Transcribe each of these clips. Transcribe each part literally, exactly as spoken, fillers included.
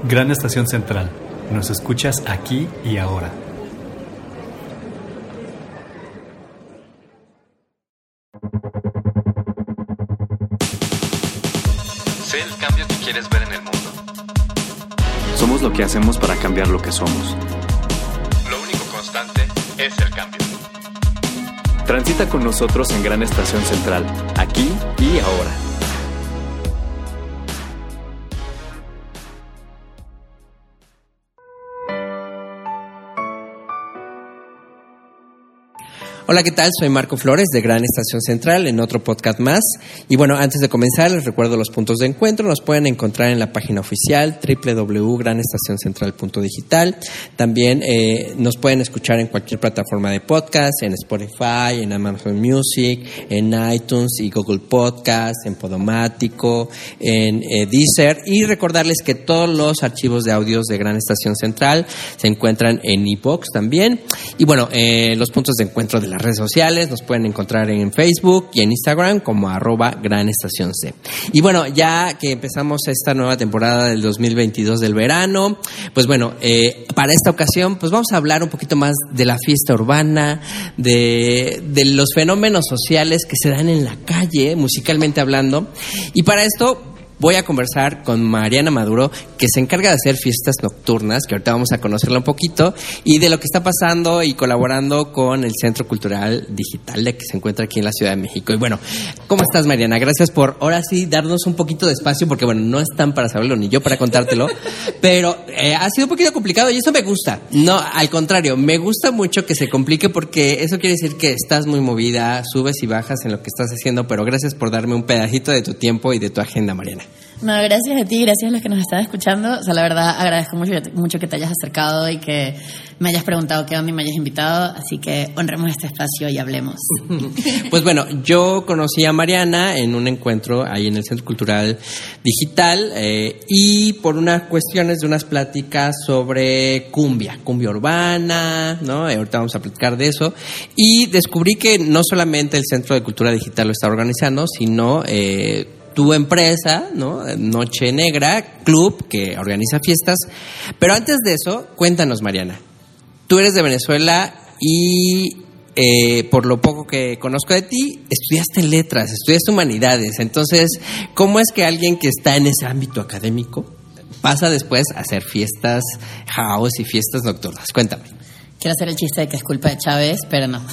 Gran Estación Central. Nos escuchas aquí y ahora. Sé el cambio que quieres ver en el mundo. Somos lo que hacemos para cambiar lo que somos. Lo único constante es el cambio. Transita con nosotros en Gran Estación Central, aquí y ahora. Hola, ¿qué tal? Soy Marco Flores de Gran Estación Central en otro podcast más. Y bueno, antes de comenzar les recuerdo los puntos de encuentro. Nos pueden encontrar en la página oficial doble u doble u doble u punto gran estación central punto digital. También eh, nos pueden escuchar en cualquier plataforma de podcast, en Spotify, en Amazon Music, en iTunes y Google Podcast, en Podomático, en eh, Deezer. Y recordarles que todos los archivos de audios de Gran Estación Central se encuentran en iVoox también. Y bueno, eh, los puntos de encuentro de las redes sociales nos pueden encontrar en Facebook y en Instagram como arroba Gran Estación C. Y bueno, ya que empezamos esta nueva temporada del dos mil veintidós del verano, pues bueno, eh, para esta ocasión pues vamos a hablar un poquito más de la fiesta urbana, de, de los fenómenos sociales que se dan en la calle, musicalmente hablando. Y para esto voy a conversar con Mariana Maduro, que se encarga de hacer fiestas nocturnas, que ahorita vamos a conocerla un poquito, y de lo que está pasando y colaborando con el Centro Cultural Digital de que se encuentra aquí en la Ciudad de México. Y bueno, ¿cómo estás, Mariana? Gracias por ahora sí darnos un poquito de espacio, porque bueno, no están para saberlo ni yo para contártelo, pero eh, ha sido un poquito complicado y eso me gusta. No, al contrario, me gusta mucho que se complique porque eso quiere decir que estás muy movida, subes y bajas en lo que estás haciendo, pero gracias por darme un pedacito de tu tiempo y de tu agenda, Mariana. No, gracias a ti, gracias a los que nos están escuchando. O sea, la verdad agradezco mucho, mucho que te hayas acercado y que me hayas preguntado qué onda y me hayas invitado. Así que honremos este espacio y hablemos. Pues bueno, yo conocí a Mariana en un encuentro ahí en el Centro Cultural Digital eh, y por unas cuestiones de unas pláticas sobre cumbia, cumbia urbana, ¿no? Eh, ahorita vamos a platicar de eso. Y descubrí que no solamente el Centro de Cultura Digital lo está organizando, sino Eh, tu empresa, ¿no? Noche Negra, club que organiza fiestas. Pero antes de eso, cuéntanos, Mariana. Tú eres de Venezuela y eh, por lo poco que conozco de ti, estudiaste letras, estudiaste humanidades. Entonces, ¿cómo es que alguien que está en ese ámbito académico pasa después a hacer fiestas house y fiestas nocturnas? Cuéntame. Quiero hacer el chiste de que es culpa de Chávez, pero no.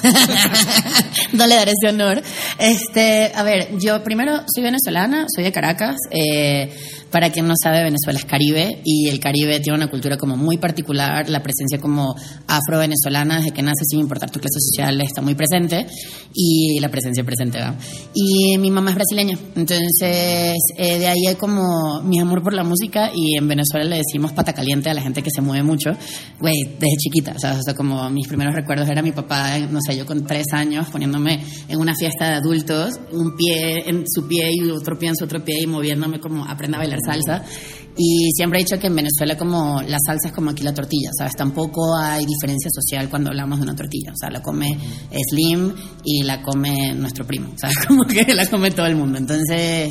No le daré ese honor. Este, a ver, yo primero soy venezolana, soy de Caracas. Eh, para quien no sabe, Venezuela es Caribe y el Caribe tiene una cultura como muy particular. La presencia como afro-venezolana desde que nace, sin importar tu clase social, está muy presente y la presencia presente va. Y mi mamá es brasileña, entonces eh, de ahí hay como mi amor por la música y en Venezuela le decimos pata caliente a la gente que se mueve mucho. Güey, desde chiquita, o sea, o sea, como mis primeros recuerdos era mi papá, no sé, yo con tres años poniéndome en una fiesta de adultos, un pie en su pie y otro pie en su otro pie y moviéndome como aprenda a bailar salsa. Y siempre he dicho que en Venezuela como la salsa es como aquí la tortilla, ¿sabes? Tampoco hay diferencia social cuando hablamos de una tortilla, o sea, la come Slim y la come nuestro primo, ¿sabes? Como que la come todo el mundo. Entonces,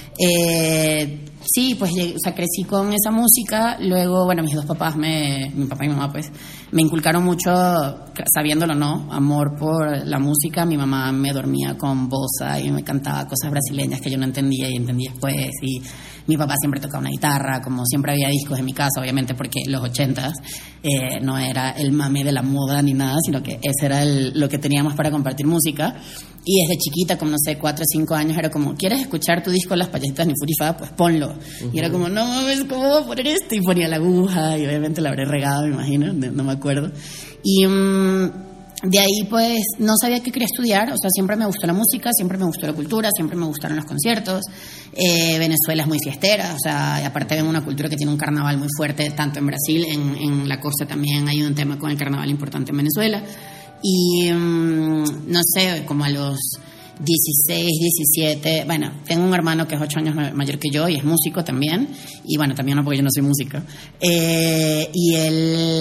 eh, sí, pues, o sea, crecí con esa música. Luego, bueno, mis dos papás, me, mi papá y mi mamá, pues, me inculcaron mucho, sabiéndolo o no, amor por la música. Mi mamá me dormía con bossa y me cantaba cosas brasileñas que yo no entendía y entendí después. Y mi papá siempre tocaba una guitarra, como siempre había discos en mi casa, obviamente, porque los ochentas eh, no era el mame de la moda ni nada, sino que ese era el, lo que teníamos para compartir música. Y desde chiquita, como no sé, cuatro o cinco años, era como, ¿quieres escuchar tu disco Las Payasitas ni Furifa? Pues ponlo. Uh-huh. Y era como, no mames, ¿cómo voy a poner esto? Y ponía la aguja y obviamente la habré regado, me imagino, no, no me acuerdo. Y um, de ahí pues no sabía qué quería estudiar, o sea, siempre me gustó la música, siempre me gustó la cultura, siempre me gustaron los conciertos. Eh, Venezuela es muy fiestera, o sea, y aparte ven una cultura que tiene un carnaval muy fuerte, tanto en Brasil, en, en la costa también hay un tema con el carnaval importante en Venezuela. Y um, no sé, como a los dieciséis, diecisiete, bueno, tengo un hermano que es ocho años mayor que yo y es músico también, y bueno, también no porque yo no soy música, eh, y él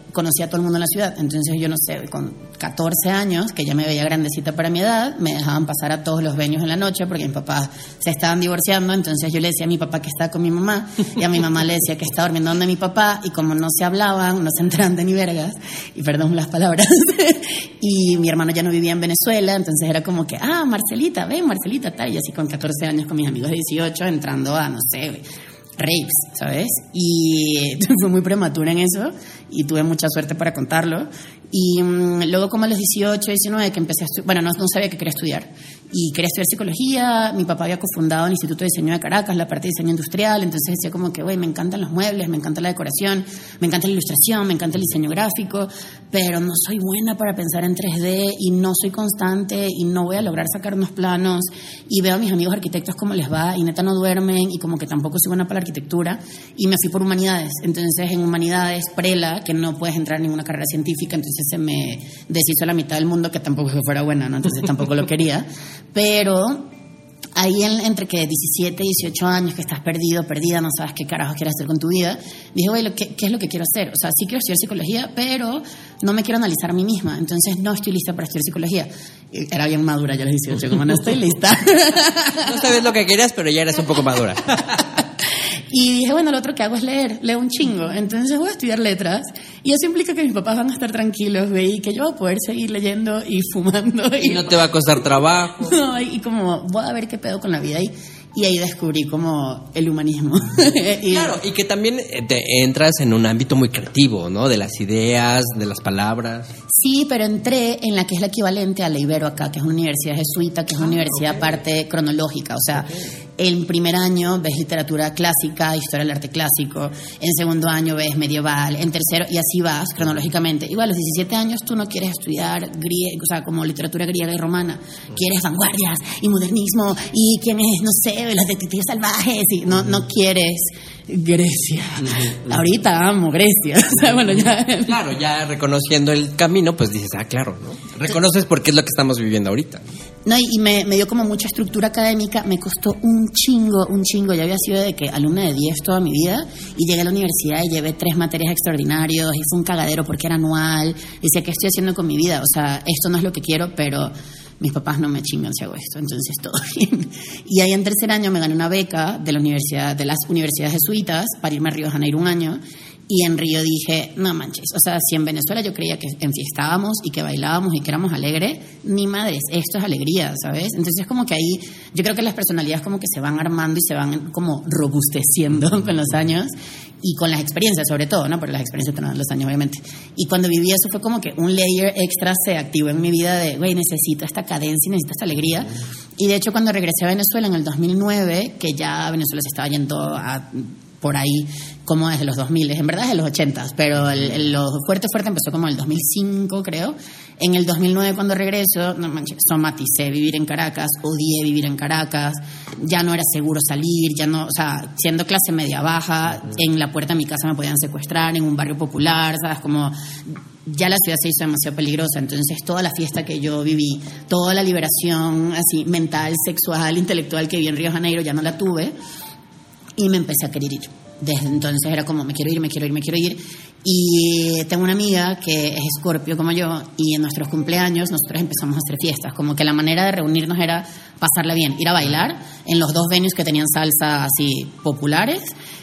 conocía a todo el mundo en la ciudad. Entonces yo no sé, con catorce años, que ya me veía grandecita para mi edad, me dejaban pasar a todos los venues en la noche porque mis papás se estaban divorciando. Entonces yo le decía a mi papá que estaba con mi mamá y a mi mamá le decía que estaba durmiendo donde mi papá, y como no se hablaban, no se enteraban de ni vergas, y perdón las palabras, y mi hermano ya no vivía en Venezuela, entonces era como que, ah, Marcelita, ven Marcelita, tal, y así con catorce años con mis amigos de dieciocho entrando a, no sé, raves, ¿sabes? Y fui muy prematura en eso y tuve mucha suerte para contarlo. Y um, luego como a los dieciocho, diecinueve que empecé a estudiar, bueno, no, no sabía que quería estudiar, y quería estudiar psicología. Mi papá había cofundado el Instituto de Diseño de Caracas, la parte de diseño industrial, entonces decía como que, güey, me encantan los muebles, me encanta la decoración, me encanta la ilustración, me encanta el diseño gráfico, pero no soy buena para pensar en tres D y no soy constante y no voy a lograr sacar unos planos, y veo a mis amigos arquitectos cómo les va y neta no duermen, y como que tampoco soy buena para la arquitectura, y me fui por humanidades. Entonces en humanidades, prela, que no puedes entrar en ninguna carrera científica, entonces se me deshizo la mitad del mundo, que tampoco que fuera buena, ¿no? Entonces tampoco lo quería, pero ahí en, entre que diecisiete, dieciocho años, que estás perdido, perdida, no sabes qué carajo quieres hacer con tu vida, dije, güey, ¿qué, ¿qué es lo que quiero hacer? O sea, sí quiero estudiar psicología, pero no me quiero analizar a mí misma, entonces no estoy lista para estudiar psicología. Era bien madura ya a los dieciocho, como no estoy lista. No sabes lo que querías, pero ya eres un poco madura. Y dije, bueno, lo otro que hago es leer, leo un chingo, entonces voy a estudiar letras, y eso implica que mis papás van a estar tranquilos, güey, y que yo voy a poder seguir leyendo y fumando. Y, y no te va a costar trabajo. No, y como voy a ver qué pedo con la vida, y, y ahí descubrí como el humanismo. Y, claro, y que también te entras en un ámbito muy creativo, ¿no? De las ideas, de las palabras. Sí, pero entré en la que es la equivalente a la Ibero acá, que es una universidad jesuita, que es una ah, universidad okay. Parte cronológica, o sea, okay. En primer año ves literatura clásica, historia del arte clásico, en segundo año ves medieval, en tercero, y así vas cronológicamente. Igual a los diecisiete años tú no quieres estudiar griego, o sea, como literatura griega y romana, quieres vanguardias y modernismo y quién es, no sé, los detectives salvajes, y no, no quieres Grecia. Uh-huh. Ahorita amo Grecia. O sea, bueno, ya. Claro, ya reconociendo el camino, pues dices, ah, claro, ¿no? Reconoces porque es lo que estamos viviendo ahorita. No, y, y me, me dio como mucha estructura académica, me costó un chingo, un chingo. Ya había sido de que alumna de diez toda mi vida, y llegué a la universidad y llevé tres materias extraordinarias, y fue un cagadero porque era anual. Y decía, ¿qué estoy haciendo con mi vida? O sea, esto no es lo que quiero, pero mis papás no me chingan si hago esto, entonces todo bien. Y ahí en tercer año me gané una beca de la universidad, de las universidades jesuitas para irme a Río de Janeiro un año. Y en Río dije, no manches, o sea, si en Venezuela yo creía que enfiestábamos y que bailábamos y que éramos alegres, ni madres, esto es alegría, ¿sabes? Entonces como que ahí, yo creo que las personalidades como que se van armando y se van como robusteciendo con los años y con las experiencias sobre todo, ¿no? Porque las experiencias te dan los años, obviamente. Y cuando viví eso fue como que un layer extra se activó en mi vida de, güey, necesito esta cadencia y necesito esta alegría. Y de hecho cuando regresé a Venezuela en el dos mil nueve, que ya Venezuela se estaba yendo a... por ahí, como desde los dos mil, en verdad desde los ochenta, pero el, el, lo fuerte fuerte empezó como en el dos mil cinco, creo. En el dos mil nueve cuando regreso, no manches, somaticé vivir en Caracas, odié vivir en Caracas, ya no era seguro salir, ya no, o sea, siendo clase media baja, en la puerta de mi casa me podían secuestrar, en un barrio popular, ¿sabes? Como ya la ciudad se hizo demasiado peligrosa, entonces toda la fiesta que yo viví, toda la liberación así mental, sexual, intelectual que viví en Río de Janeiro, ya no la tuve. Y me empecé a querer ir. Desde entonces era como, me quiero ir, me quiero ir, me quiero ir. Y tengo una amiga que es Escorpio como yo, y en nuestros cumpleaños nosotros empezamos a hacer fiestas. Como que la manera de reunirnos era pasarla bien, ir a bailar en los dos venues que tenían salsa así populares.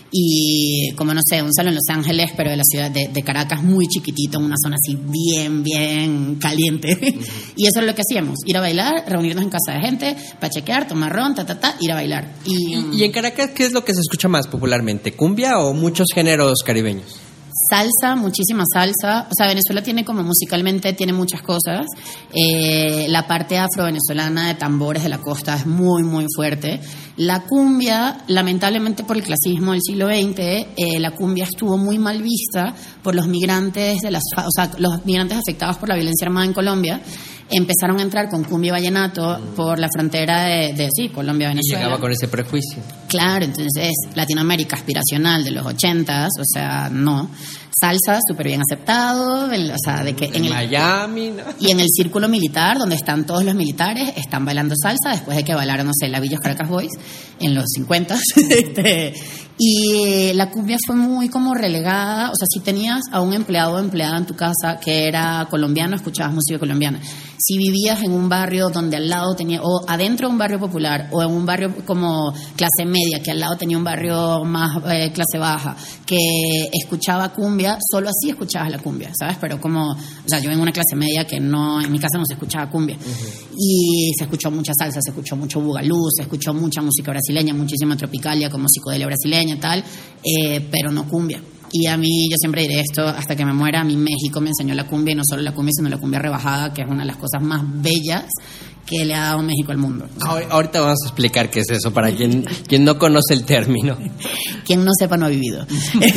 Y como no sé, un salón en Los Ángeles, pero de la ciudad de, de Caracas, muy chiquitito, en una zona así bien, bien caliente. Uh-huh. Y eso es lo que hacíamos, ir a bailar, reunirnos en casa de gente, para chequear, tomar ron, ta, ta, ta, ir a bailar. Y, ¿Y, y en Caracas qué es lo que se escucha más popularmente? ¿Cumbia o muchos géneros caribeños? Salsa, muchísima salsa. O sea, Venezuela tiene como musicalmente, tiene muchas cosas. Eh, la parte afro-venezolana de tambores de la costa es muy, muy fuerte. La cumbia, lamentablemente por el clasismo del siglo veinte, eh, la cumbia estuvo muy mal vista por los migrantes de las, o sea, los migrantes afectados por la violencia armada en Colombia. Empezaron a entrar con cumbia y vallenato por la frontera de, de sí, Colombia-Venezuela. Y llegaba con ese prejuicio. Claro, entonces Latinoamérica aspiracional de los ochentas, o sea, no. Salsa, súper bien aceptado, en, o sea, de que en, en el, Miami, ¿no? Y en el círculo militar, donde están todos los militares, están bailando salsa después de que bailaron, no sé, la Villos Caracas Boys en los cincuenta. este, Y la cumbia fue muy como relegada, o sea, si tenías a un empleado o empleada en tu casa que era colombiano, escuchabas música colombiana. Si vivías en un barrio donde al lado tenía, o adentro de un barrio popular, o en un barrio como clase media, que al lado tenía un barrio más eh, clase baja, que escuchaba cumbia, solo así escuchabas la cumbia, ¿sabes? Pero como, o sea, yo en una clase media que no, en mi casa no se escuchaba cumbia. Uh-huh. Y se escuchó mucha salsa, se escuchó mucho bugalú, se escuchó mucha música brasileña, muchísima tropicalia, como psicodelia brasileña, tal, eh, pero no cumbia. Y a mí, yo siempre diré esto hasta que me muera, a mí México me enseñó la cumbia, y no solo la cumbia, sino la cumbia rebajada, que es una de las cosas más bellas que le ha dado México al mundo. Ahorita vamos a explicar qué es eso, para quien, quien no conoce el término. Quien no sepa no ha vivido.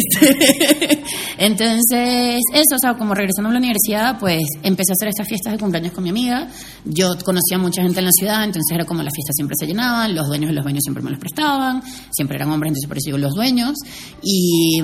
este, entonces, eso, o sea, como regresando a la universidad, pues empecé a hacer estas fiestas de cumpleaños con mi amiga. Yo conocía a mucha gente en la ciudad, entonces era como las fiestas siempre se llenaban, los dueños de los baños siempre me los prestaban, siempre eran hombres, entonces por eso digo los dueños. Y...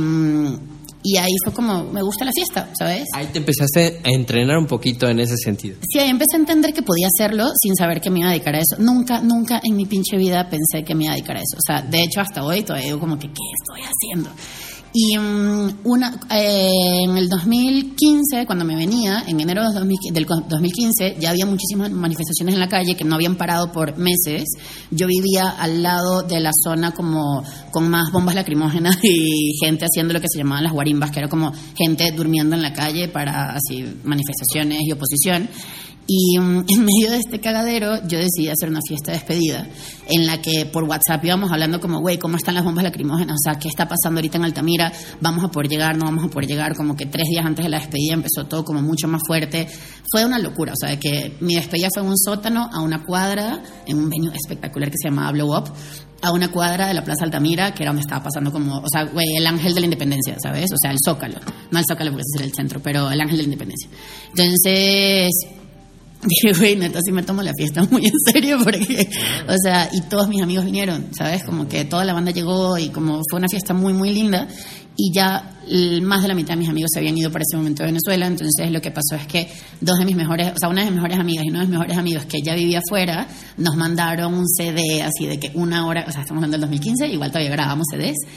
Y ahí fue como, me gusta la fiesta, ¿sabes? Ahí te empezaste a entrenar un poquito en ese sentido. Sí, ahí empecé a entender que podía hacerlo sin saber que me iba a dedicar a eso. Nunca, nunca en mi pinche vida pensé que me iba a dedicar a eso. O sea, de hecho, hasta hoy todavía digo como que, ¿qué estoy haciendo? Y um, una, eh, en el dos mil quince, cuando me venía, en enero del dos mil quince, ya había muchísimas manifestaciones en la calle que no habían parado por meses. Yo vivía al lado de la zona como con más bombas lacrimógenas y gente haciendo lo que se llamaban las guarimbas, que era como gente durmiendo en la calle para así manifestaciones y oposición. Y um, en medio de este cagadero yo decidí hacer una fiesta de despedida en la que por WhatsApp íbamos hablando como, güey, ¿cómo están las bombas lacrimógenas? O sea, ¿qué está pasando ahorita en Altamira? ¿Vamos a poder llegar? ¿No vamos a poder llegar? Como que tres días antes de la despedida empezó todo como mucho más fuerte. Fue una locura, o sea, de que mi despedida fue en un sótano a una cuadra, en un venue espectacular que se llamaba Blow Up, a una cuadra de la Plaza Altamira, que era donde estaba pasando como, o sea, güey, el Ángel de la Independencia, ¿sabes? O sea, el Zócalo. No el Zócalo porque ese era el centro, pero el Ángel de la Independencia. Entonces... dije, güey, neta, sí me tomo la fiesta muy en serio porque, o sea, y todos mis amigos vinieron, ¿sabes? Como que toda la banda llegó y como fue una fiesta muy, muy linda y ya más de la mitad de mis amigos se habían ido para ese momento de Venezuela, entonces lo que pasó es que dos de mis mejores, o sea, una de mis mejores amigas y uno de mis mejores amigos que ya vivía afuera, nos mandaron un C D así de que una hora, o sea, estamos hablando del dos mil quince, igual todavía grabábamos C Ds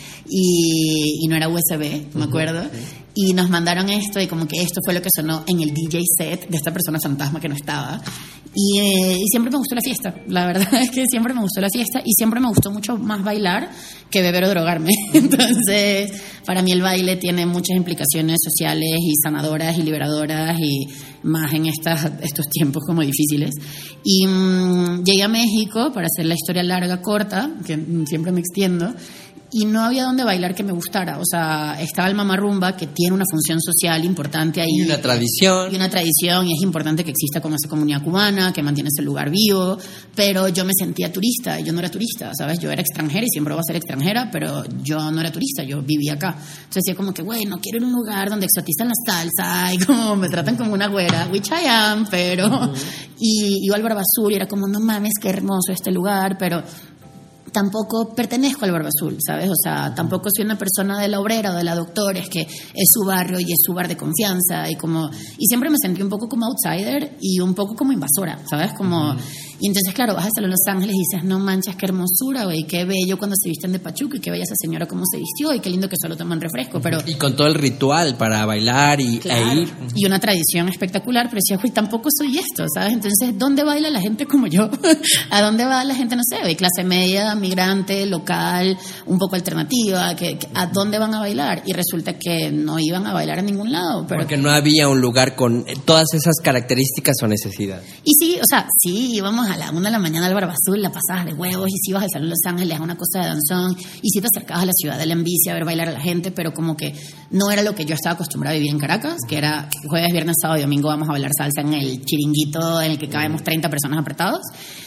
y, y no era U S B, me acuerdo, y nos mandaron esto y como que esto fue lo que sonó en el D J set de esta persona fantasma que no estaba. Y, eh, y siempre me gustó la fiesta, la verdad es que siempre me gustó la fiesta y siempre me gustó mucho más bailar que beber o drogarme. Entonces, para mí el baile tiene muchas implicaciones sociales y sanadoras y liberadoras y más en estas, estos tiempos como difíciles. Y mmm, llegué a México para hacer la historia larga, corta, que siempre me extiendo, y no había donde bailar que me gustara. O sea, estaba el mamarrumba, que tiene una función social importante ahí. Y una tradición. Y una tradición, y es importante que exista como esa comunidad cubana, que mantiene ese lugar vivo, pero yo me sentía turista, y yo no era turista, ¿sabes? Yo era extranjera y siempre voy a ser extranjera, pero yo no era turista, yo vivía acá. Entonces decía como que, güey, no quiero ir a un lugar donde exotizan la salsa, y como me tratan como una güera, which I am, pero... Uh-huh. Y iba al Barba Azul, y era como, no mames, qué hermoso este lugar, pero... tampoco pertenezco al Barba Azul, ¿sabes? O sea, tampoco soy una persona de la Obrera o de la Doctora, es que es su barrio y es su bar de confianza y como... Y siempre me sentí un poco como outsider y un poco como invasora, ¿sabes? Como... Uh-huh. Y entonces, claro, vas a Salón Los Ángeles y dices, no manches, qué hermosura, güey, qué bello cuando se visten de pachuco y qué bella esa señora cómo se vistió y qué lindo que solo toman refresco, pero... Y con todo el ritual para bailar y claro, e ir. Y una tradición espectacular, pero decía, güey, tampoco soy esto, ¿sabes? Entonces, ¿dónde baila la gente como yo? ¿A dónde va la gente, no sé, güey, clase media, migrante, local, un poco alternativa? Que, que, ¿a dónde van a bailar? Y resulta que no iban a bailar a ningún lado. Pero... porque no había un lugar con todas esas características o necesidades. Y sí, o sea, sí, íbamos a la una de la mañana al Barba Azul, la pasabas de huevos, y si ibas al Salón Los Ángeles a una cosa de danzón, y si te acercabas a la ciudad de la envidia a ver bailar a la gente, pero como que no era lo que yo estaba acostumbrada a vivir en Caracas, que era jueves, viernes, sábado y domingo vamos a bailar salsa en el chiringuito en el que cabemos treinta personas apretados.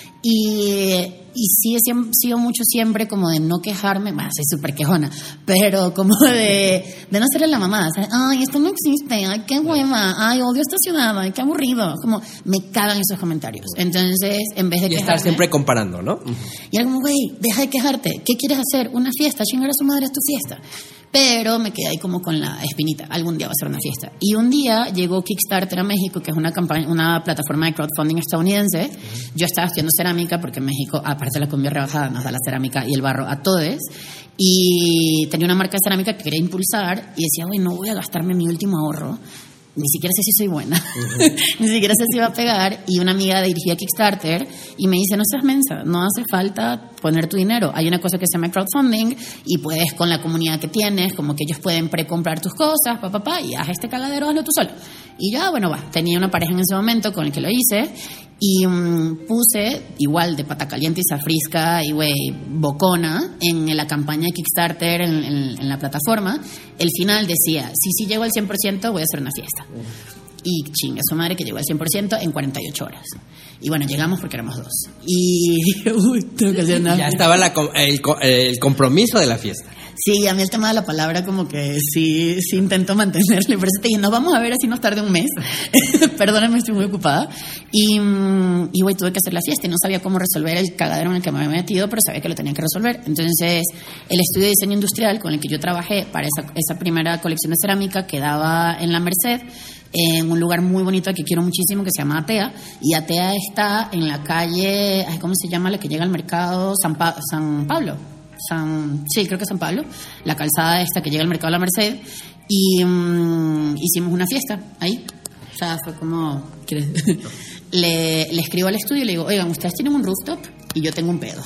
Y, y sí he sido mucho siempre como de no quejarme, bueno, soy súper quejona, pero como de, de no serle la mamá, ¿sabes? Ay, esto no existe, ay, qué hueva, ay, odio esta ciudad, ay, qué aburrido, como me cagan esos comentarios. Entonces, en vez de y quejarme, estar siempre comparando, ¿no? Y era como, güey, deja de quejarte, ¿qué quieres hacer? Una fiesta, chingar a su madre es tu fiesta. Pero me quedé ahí como con la espinita, algún día va a ser una fiesta. Y un día llegó Kickstarter a México, que es una campaña, una plataforma de crowdfunding estadounidense. Uh-huh. Yo estaba estudiando cerámica porque en México, aparte de la cumbia rebajada, nos da la cerámica y el barro a todos. Y tenía una marca de cerámica que quería impulsar y decía, bueno, no voy a gastarme mi último ahorro. Ni siquiera sé si soy buena, uh-huh. Ni siquiera sé si va a pegar. Y una amiga dirigía Kickstarter y me dice, no seas mensa, no hace falta poner tu dinero. Hay una cosa que se llama crowdfunding y puedes, con la comunidad que tienes, como que ellos pueden precomprar tus cosas, papá, papá, y haz este cagadero, hazlo tú solo. Y yo, ah, bueno, va, tenía una pareja en ese momento con el que lo hice y um, puse, igual de pata caliente y zafrisca y güey, bocona, en la campaña de Kickstarter, en, en, en la plataforma. El final decía, si sí llego al cien por ciento voy a hacer una fiesta. Y chinga su madre que llegó al cien por ciento en cuarenta y ocho horas. Y bueno, llegamos porque éramos dos. Y uy, tengo que hacer nada. Ya estaba la, el, el compromiso de la fiesta. Sí, a mí el tema de la palabra como que sí, sí intento mantenerle. Por eso te dije, nos vamos a ver así nos tarde un mes. Perdóname, estoy muy ocupada. Y, y güey, tuve que hacer la fiesta y no sabía cómo resolver el cagadero en el que me había metido, pero sabía que lo tenía que resolver. Entonces, el estudio de diseño industrial con el que yo trabajé para esa, esa primera colección de cerámica quedaba en la Merced, en un lugar muy bonito que quiero muchísimo, que se llama Atea. Y Atea está en la calle, ¿cómo se llama? La que llega al mercado San, pa- San Pablo. San, sí, creo que San Pablo, la calzada esta que llega al mercado de la Merced, y um, hicimos una fiesta ahí. O sea, fue como, le, le escribo al estudio y le digo, oigan, ustedes tienen un rooftop y yo tengo un pedo.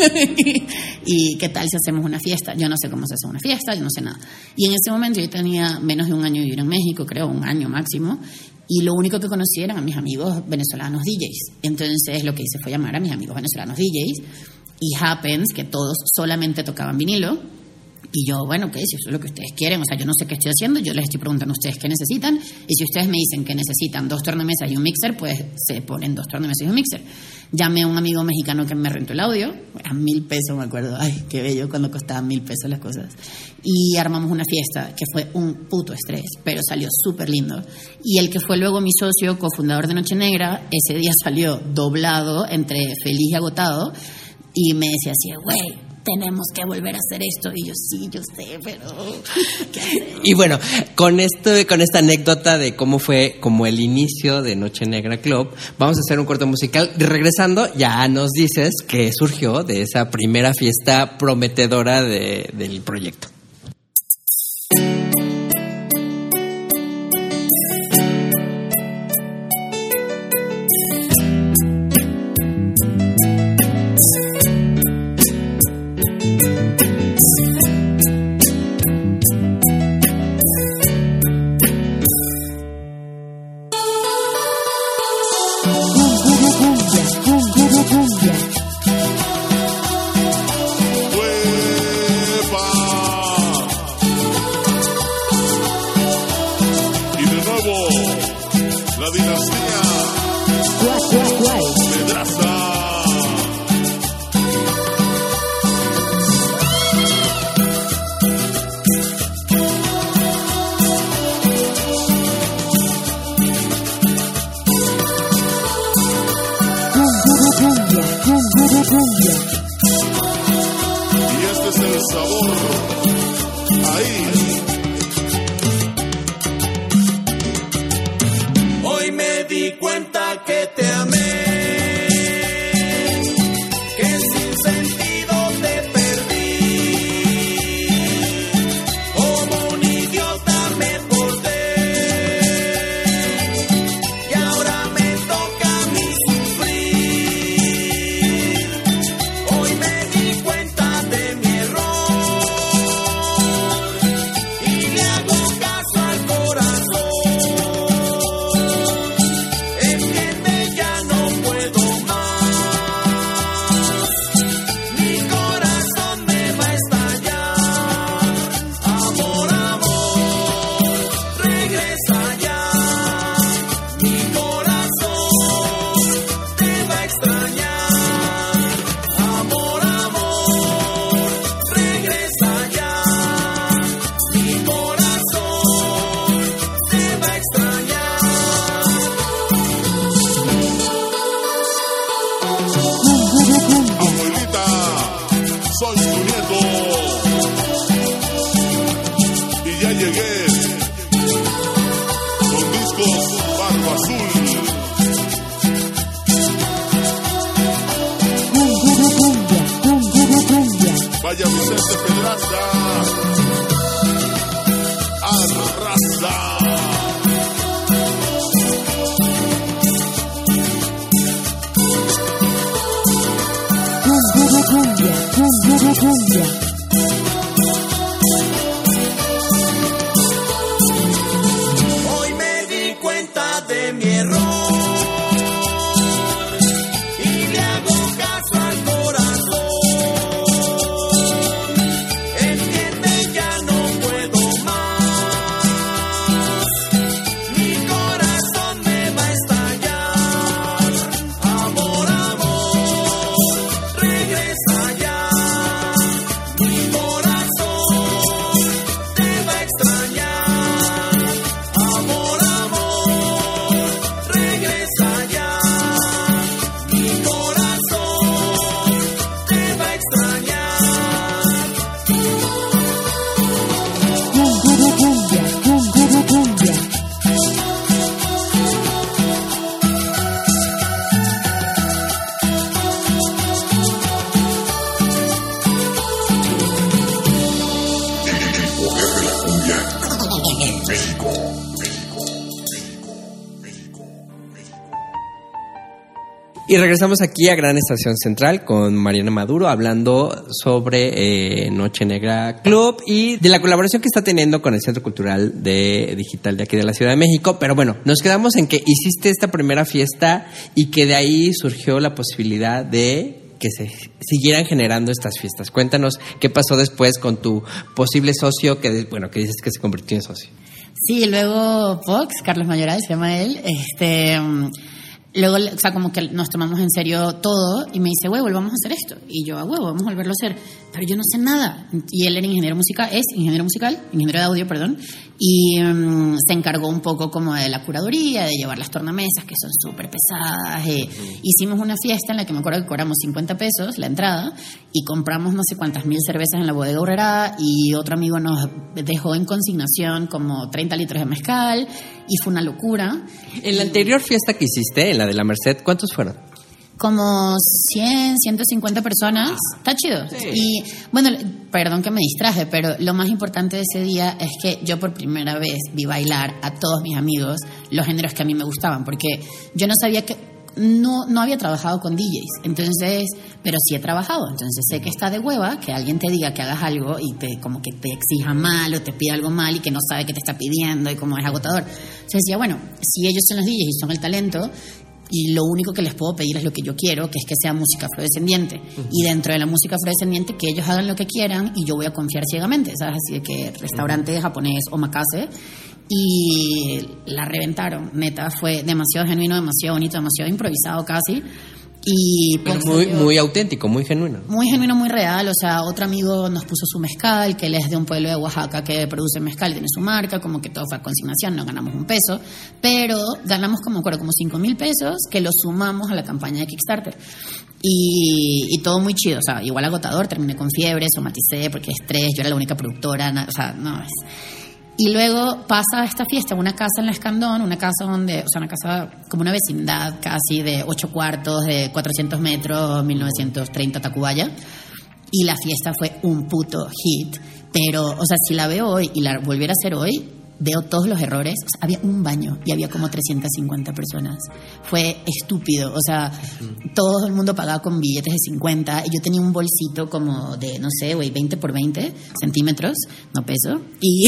¿Y qué tal si hacemos una fiesta? Yo no sé cómo se hace una fiesta, yo no sé nada. Y en ese momento yo tenía menos de un año de vivir en México, creo, un año máximo, y lo único que conocí eran a mis amigos venezolanos D Js. Entonces lo que hice fue llamar a mis amigos venezolanos D Js, y happens que todos solamente tocaban vinilo. Y yo, bueno, ok, si eso es lo que ustedes quieren, o sea, yo no sé qué estoy haciendo, yo les estoy preguntando a ustedes qué necesitan, y si ustedes me dicen que necesitan dos tornamesas y un mixer, pues se ponen dos tornamesas y un mixer. Llamé a un amigo mexicano que me rentó el audio, a mil pesos me acuerdo, ay, qué bello cuando costaban mil pesos las cosas, y armamos una fiesta que fue un puto estrés, pero salió súper lindo. Y el que fue luego mi socio, cofundador de Noche Negra, ese día salió doblado entre feliz y agotado, y me decía así, güey, tenemos que volver a hacer esto. Y yo, sí, yo sé, pero ¿qué hacemos? Y bueno, con esto, con esta anécdota de cómo fue como el inicio de Noche Negra Club, vamos a hacer un corte musical. Regresando, ya nos dices qué surgió de esa primera fiesta prometedora de, del proyecto. Vaya Vicente Pedraza. Arrasa. Cumbia, cumbia, cumbia. Hoy me di cuenta de mi error y le hago caso al corazón. Entiende, ya no puedo más. Mi corazón me va a estallar. Amor, amor, regresa ya. Mi corazón te va a extrañar. Amor, amor, regresa ya. Mi corazón te va a extrañar. Cumbia, cumbia, cumbia. Y regresamos aquí a Gran Estación Central con Mariana Maduro hablando sobre eh, Noche Negra Club y de la colaboración que está teniendo con el Centro Cultural de Digital de aquí de la Ciudad de México. Pero bueno, nos quedamos en que hiciste esta primera fiesta y que de ahí surgió la posibilidad de que se siguieran generando estas fiestas. Cuéntanos qué pasó después con tu posible socio, que bueno, que dices que se convirtió en socio. Sí, luego Fox, Carlos Mayoral se llama él, este... Luego, o sea, como que nos tomamos en serio todo y me dice, huevo, volvamos a hacer esto. Y yo, a huevo, vamos a volverlo a hacer. Pero yo no sé nada. Y él era ingeniero musical, es ingeniero musical, ingeniero de audio, perdón. Y um, se encargó un poco como de la curaduría, de llevar las tornamesas, que son súper pesadas. Eh. Hicimos una fiesta en la que me acuerdo que cobramos cincuenta pesos la entrada y compramos no sé cuántas mil cervezas en la bodega Urrera y otro amigo nos dejó en consignación como treinta litros de mezcal y fue una locura. En la anterior fiesta que hiciste, en la de la Merced, ¿cuántos fueron? Como cien, ciento cincuenta personas. Está chido. Sí. Y bueno, perdón que me distraje, pero lo más importante de ese día es que yo por primera vez vi bailar a todos mis amigos los géneros que a mí me gustaban, porque yo no sabía que no, no había trabajado con D Js, entonces, pero sí he trabajado, entonces sé que está de hueva que alguien te diga que hagas algo y te como que te exija mal o te pida algo mal y que no sabe qué te está pidiendo y como es agotador. Entonces decía, bueno, si ellos son los D Js y son el talento, y lo único que les puedo pedir es lo que yo quiero, que es que sea música afrodescendiente. Uh-huh. Y dentro de la música afrodescendiente, que ellos hagan lo que quieran y yo voy a confiar ciegamente, ¿sabes? Así de que restaurante uh-huh. japonés omakase. Y la reventaron, neta, fue demasiado genuino, demasiado bonito, demasiado improvisado casi. Y pero muy, muy auténtico, muy genuino. Muy genuino, muy real. O sea, otro amigo nos puso su mezcal, que él es de un pueblo de Oaxaca que produce mezcal, tiene su marca, como que todo fue a consignación, no ganamos un peso, pero ganamos como, acuerdo, como cinco mil pesos que lo sumamos a la campaña de Kickstarter. Y, y todo muy chido, o sea, igual agotador, terminé con fiebre, somaticé porque estrés, yo era la única productora, na, o sea, no es... Y luego pasa esta fiesta, una casa en la Escandón, una casa donde, o sea, una casa como una vecindad casi de ocho cuartos, de cuatrocientos metros, mil novecientos treinta Tacubaya. Y la fiesta fue un puto hit. Pero, o sea, si la veo hoy y la volviera a hacer hoy, veo todos los errores. O sea, había un baño y había como trescientas cincuenta personas. Fue estúpido. O sea, uh-huh. todo el mundo pagaba con billetes de cincuenta. Y yo tenía un bolsito como de, no sé, güey, veinte por veinte centímetros, no peso. Y,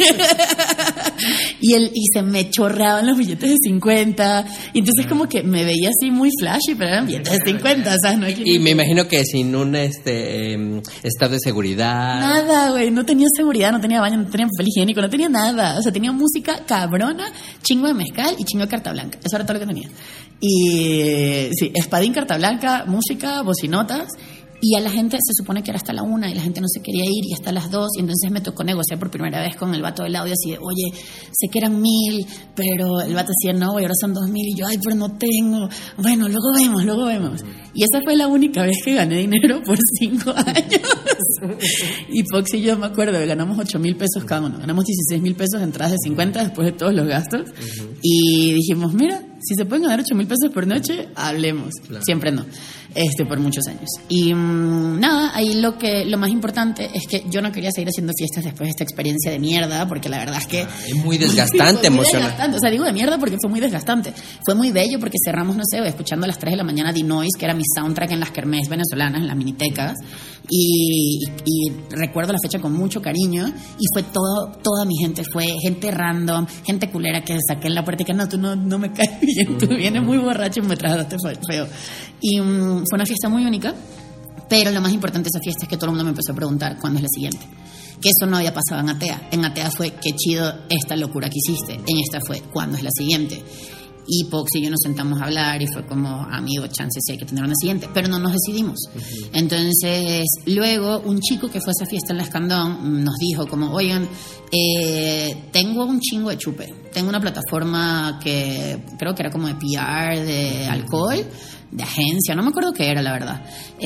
y, el, y se me chorreaban los billetes de cincuenta. Y entonces como que me veía así muy flashy, pero eran billetes de cincuenta. O sea, no hay y me imagino que sin un este eh, estado de seguridad. Nada, güey. No tenía seguridad, no tenía baño, no tenía papel higiénico, no tenía nada. O sea, tenía música cabrona, chingo de mezcal y chingo de carta blanca. Eso era todo lo que tenía. Y sí, espadín, carta blanca, música, bocinotas. Y a la gente se supone que era hasta la una y la gente no se quería ir y hasta las dos. Y entonces me tocó negociar por primera vez con el vato del audio así de, oye, sé que eran mil, pero el vato decía, no, y ahora son dos mil. Y yo, ay, pero no tengo. Bueno, luego vemos, luego vemos. Y esa fue la única vez que gané dinero por cinco años. Y Pox y yo, me acuerdo, ganamos ocho mil pesos cada uno. Ganamos dieciséis mil pesos de entradas de cincuenta después de todos los gastos. Uh-huh. Y dijimos, mira, si se pueden ganar ocho mil pesos por noche, hablemos. Claro. Siempre no. Este, por muchos años. Y mmm, nada, ahí lo que lo más importante es que yo no quería seguir haciendo fiestas después de esta experiencia de mierda, porque la verdad es que... Es muy desgastante, emocionante. O sea, digo de mierda porque fue muy desgastante. Fue muy bello porque cerramos, no sé, escuchando a las tres de la mañana D-Noise, que era mi soundtrack en las kermés venezolanas, en las minitecas. Y, y, y recuerdo la fecha con mucho cariño. Y fue todo, toda mi gente, fue gente random, gente culera que saqué en la puerta y que no, tú no, no me caes bien, tú vienes muy borracho y me trataste feo. Y um, fue una fiesta muy única, pero lo más importante de esa fiesta es que todo el mundo me empezó a preguntar cuándo es la siguiente. Que eso no había pasado en Atea. En Atea fue, qué chido esta locura que hiciste. En esta fue, ¿cuándo es la siguiente? Y Pox y yo nos sentamos a hablar y fue como, amigo, chances si hay que tener una siguiente, pero no nos decidimos. Uh-huh. Entonces, luego un chico que fue a esa fiesta en la Escandón nos dijo como, oigan, eh, tengo un chingo de chupe, tengo una plataforma que creo que era como de P R, de alcohol, de agencia, no me acuerdo qué era, la verdad,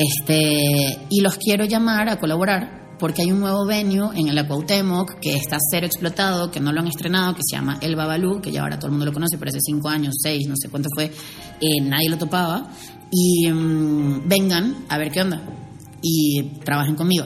este y los quiero llamar a colaborar porque hay un nuevo venue en el Cuauhtémoc que está cero explotado, que no lo han estrenado, que se llama El Babalú, que ya ahora todo el mundo lo conoce, pero hace cinco años, seis, no sé cuánto fue, eh, nadie lo topaba, y um, vengan a ver qué onda, y trabajen conmigo.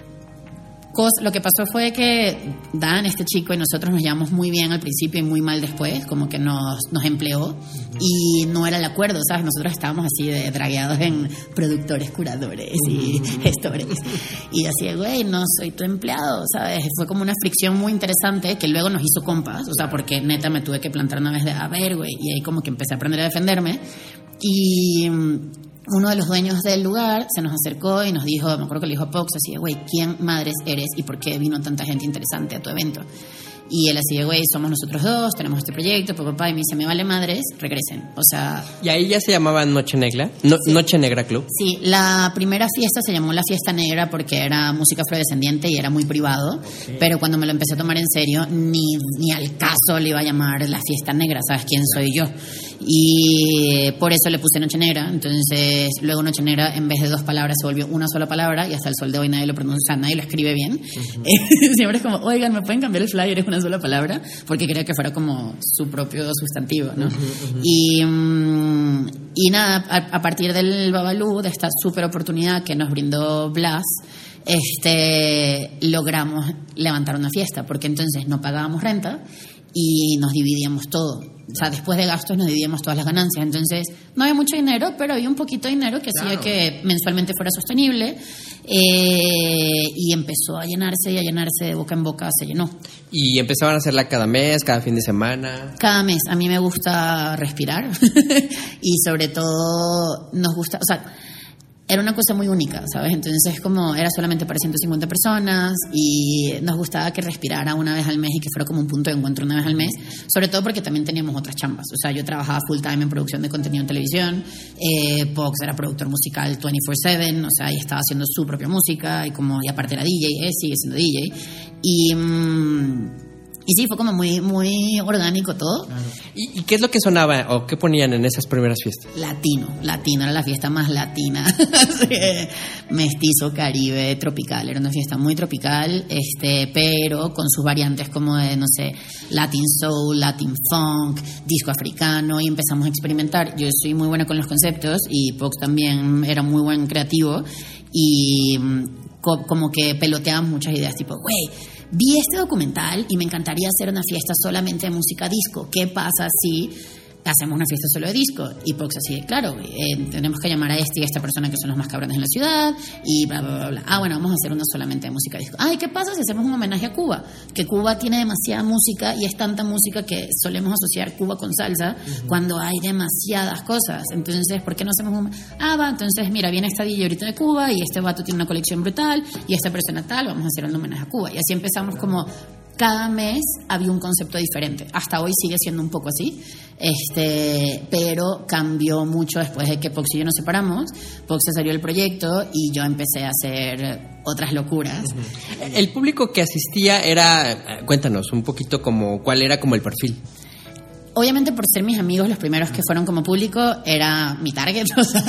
Cosa, lo que pasó fue que Dan, este chico, y nosotros nos llevamos muy bien al principio y muy mal después, como que nos, nos empleó, y no era el acuerdo, ¿sabes? Nosotros estábamos así de dragueados en productores, curadores y gestores, y así de, güey, no soy tu empleado, ¿sabes? Fue como una fricción muy interesante que luego nos hizo compas, o sea, porque neta me tuve que plantar una vez de, a ver, güey, y ahí como que empecé a aprender a defenderme, y... uno de los dueños del lugar se nos acercó y nos dijo, me acuerdo que le dijo a Pox así de, güey, ¿quién madres eres y por qué vino tanta gente interesante a tu evento? Y él así de, güey, somos nosotros dos, tenemos este proyecto, papá, y me dice, me vale madres, regresen. O sea... ¿Y ahí ya se llamaba Noche Negra? No, sí. Noche Negra Club. Sí, la primera fiesta se llamó La Fiesta Negra porque era música afrodescendiente y era muy privado, okay. Pero cuando me lo empecé a tomar en serio, ni, ni al caso le iba a llamar La Fiesta Negra, ¿sabes quién soy yo? Y por eso le puse Noche Negra. Entonces luego Noche Negra en vez de dos palabras se volvió una sola palabra y hasta el sol de hoy nadie lo pronuncia, o sea, nadie lo escribe bien. Uh-huh. Siempre es como, oigan, ¿me pueden cambiar el flyer? Es una sola palabra, porque quería que fuera como su propio sustantivo, ¿no? Uh-huh, uh-huh. Y, um, y nada, a, a partir del Babalú, de esta súper oportunidad que nos brindó Blas, este, logramos levantar una fiesta, porque entonces no pagábamos renta y nos dividíamos todo. O sea, después de gastos nos dividíamos todas las ganancias. Entonces, no había mucho dinero, pero había un poquito de dinero que hacía claro. que mensualmente fuera sostenible. Eh, y empezó a llenarse y a llenarse de boca en boca, se llenó. ¿Y empezaban a hacerla cada mes, cada fin de semana? Cada mes. A mí me gusta respirar. Y sobre todo nos gusta... O sea, era una cosa muy única, ¿sabes? Entonces, como era solamente para ciento cincuenta personas y nos gustaba que respirara una vez al mes y que fuera como un punto de encuentro una vez al mes, sobre todo porque también teníamos otras chambas. O sea, yo trabajaba full time en producción de contenido en televisión, eh, Pox era productor musical veinticuatro siete, o sea, y estaba haciendo su propia música y como y aparte era D J, eh, sigue siendo D J. Y... Mmm, Y sí, fue como muy muy orgánico todo. Claro. ¿Y, ¿Y qué es lo que sonaba o qué ponían en esas primeras fiestas? Latino, latino, era la fiesta más latina. Mestizo, caribe, tropical. Era una fiesta muy tropical, este, pero con sus variantes como de, no sé, Latin Soul, Latin Funk, disco africano, y empezamos a experimentar. Yo soy muy buena con los conceptos y Pox también era muy buen creativo y co- como que peloteábamos muchas ideas, tipo, güey, vi este documental y me encantaría hacer una fiesta solamente de música disco. ¿Qué pasa si hacemos una fiesta solo de disco? Y Pox así, claro, eh, tenemos que llamar a este y a esta persona que son los más cabrones en la ciudad y bla, bla, bla, bla. Ah, bueno, vamos a hacer una solamente de música disco. Ay, ¿qué pasa si hacemos un homenaje a Cuba? Que Cuba tiene demasiada música y es tanta música que solemos asociar Cuba con salsa uh-huh. cuando hay demasiadas cosas. Entonces, ¿por qué no hacemos un... Ah, va, entonces, mira, viene esta D J ahorita de Cuba y este vato tiene una colección brutal y esta persona tal, vamos a hacer un homenaje a Cuba. Y así empezamos como... Cada mes había un concepto diferente. Hasta hoy sigue siendo un poco así, este, pero cambió mucho después de que Pox y yo nos separamos. Pox se salió del proyecto y yo empecé a hacer otras locuras. Uh-huh. El público que asistía era, cuéntanos un poquito como cuál era como el perfil. obviamente por ser mis amigos los primeros que fueron como público, era mi target, o sea,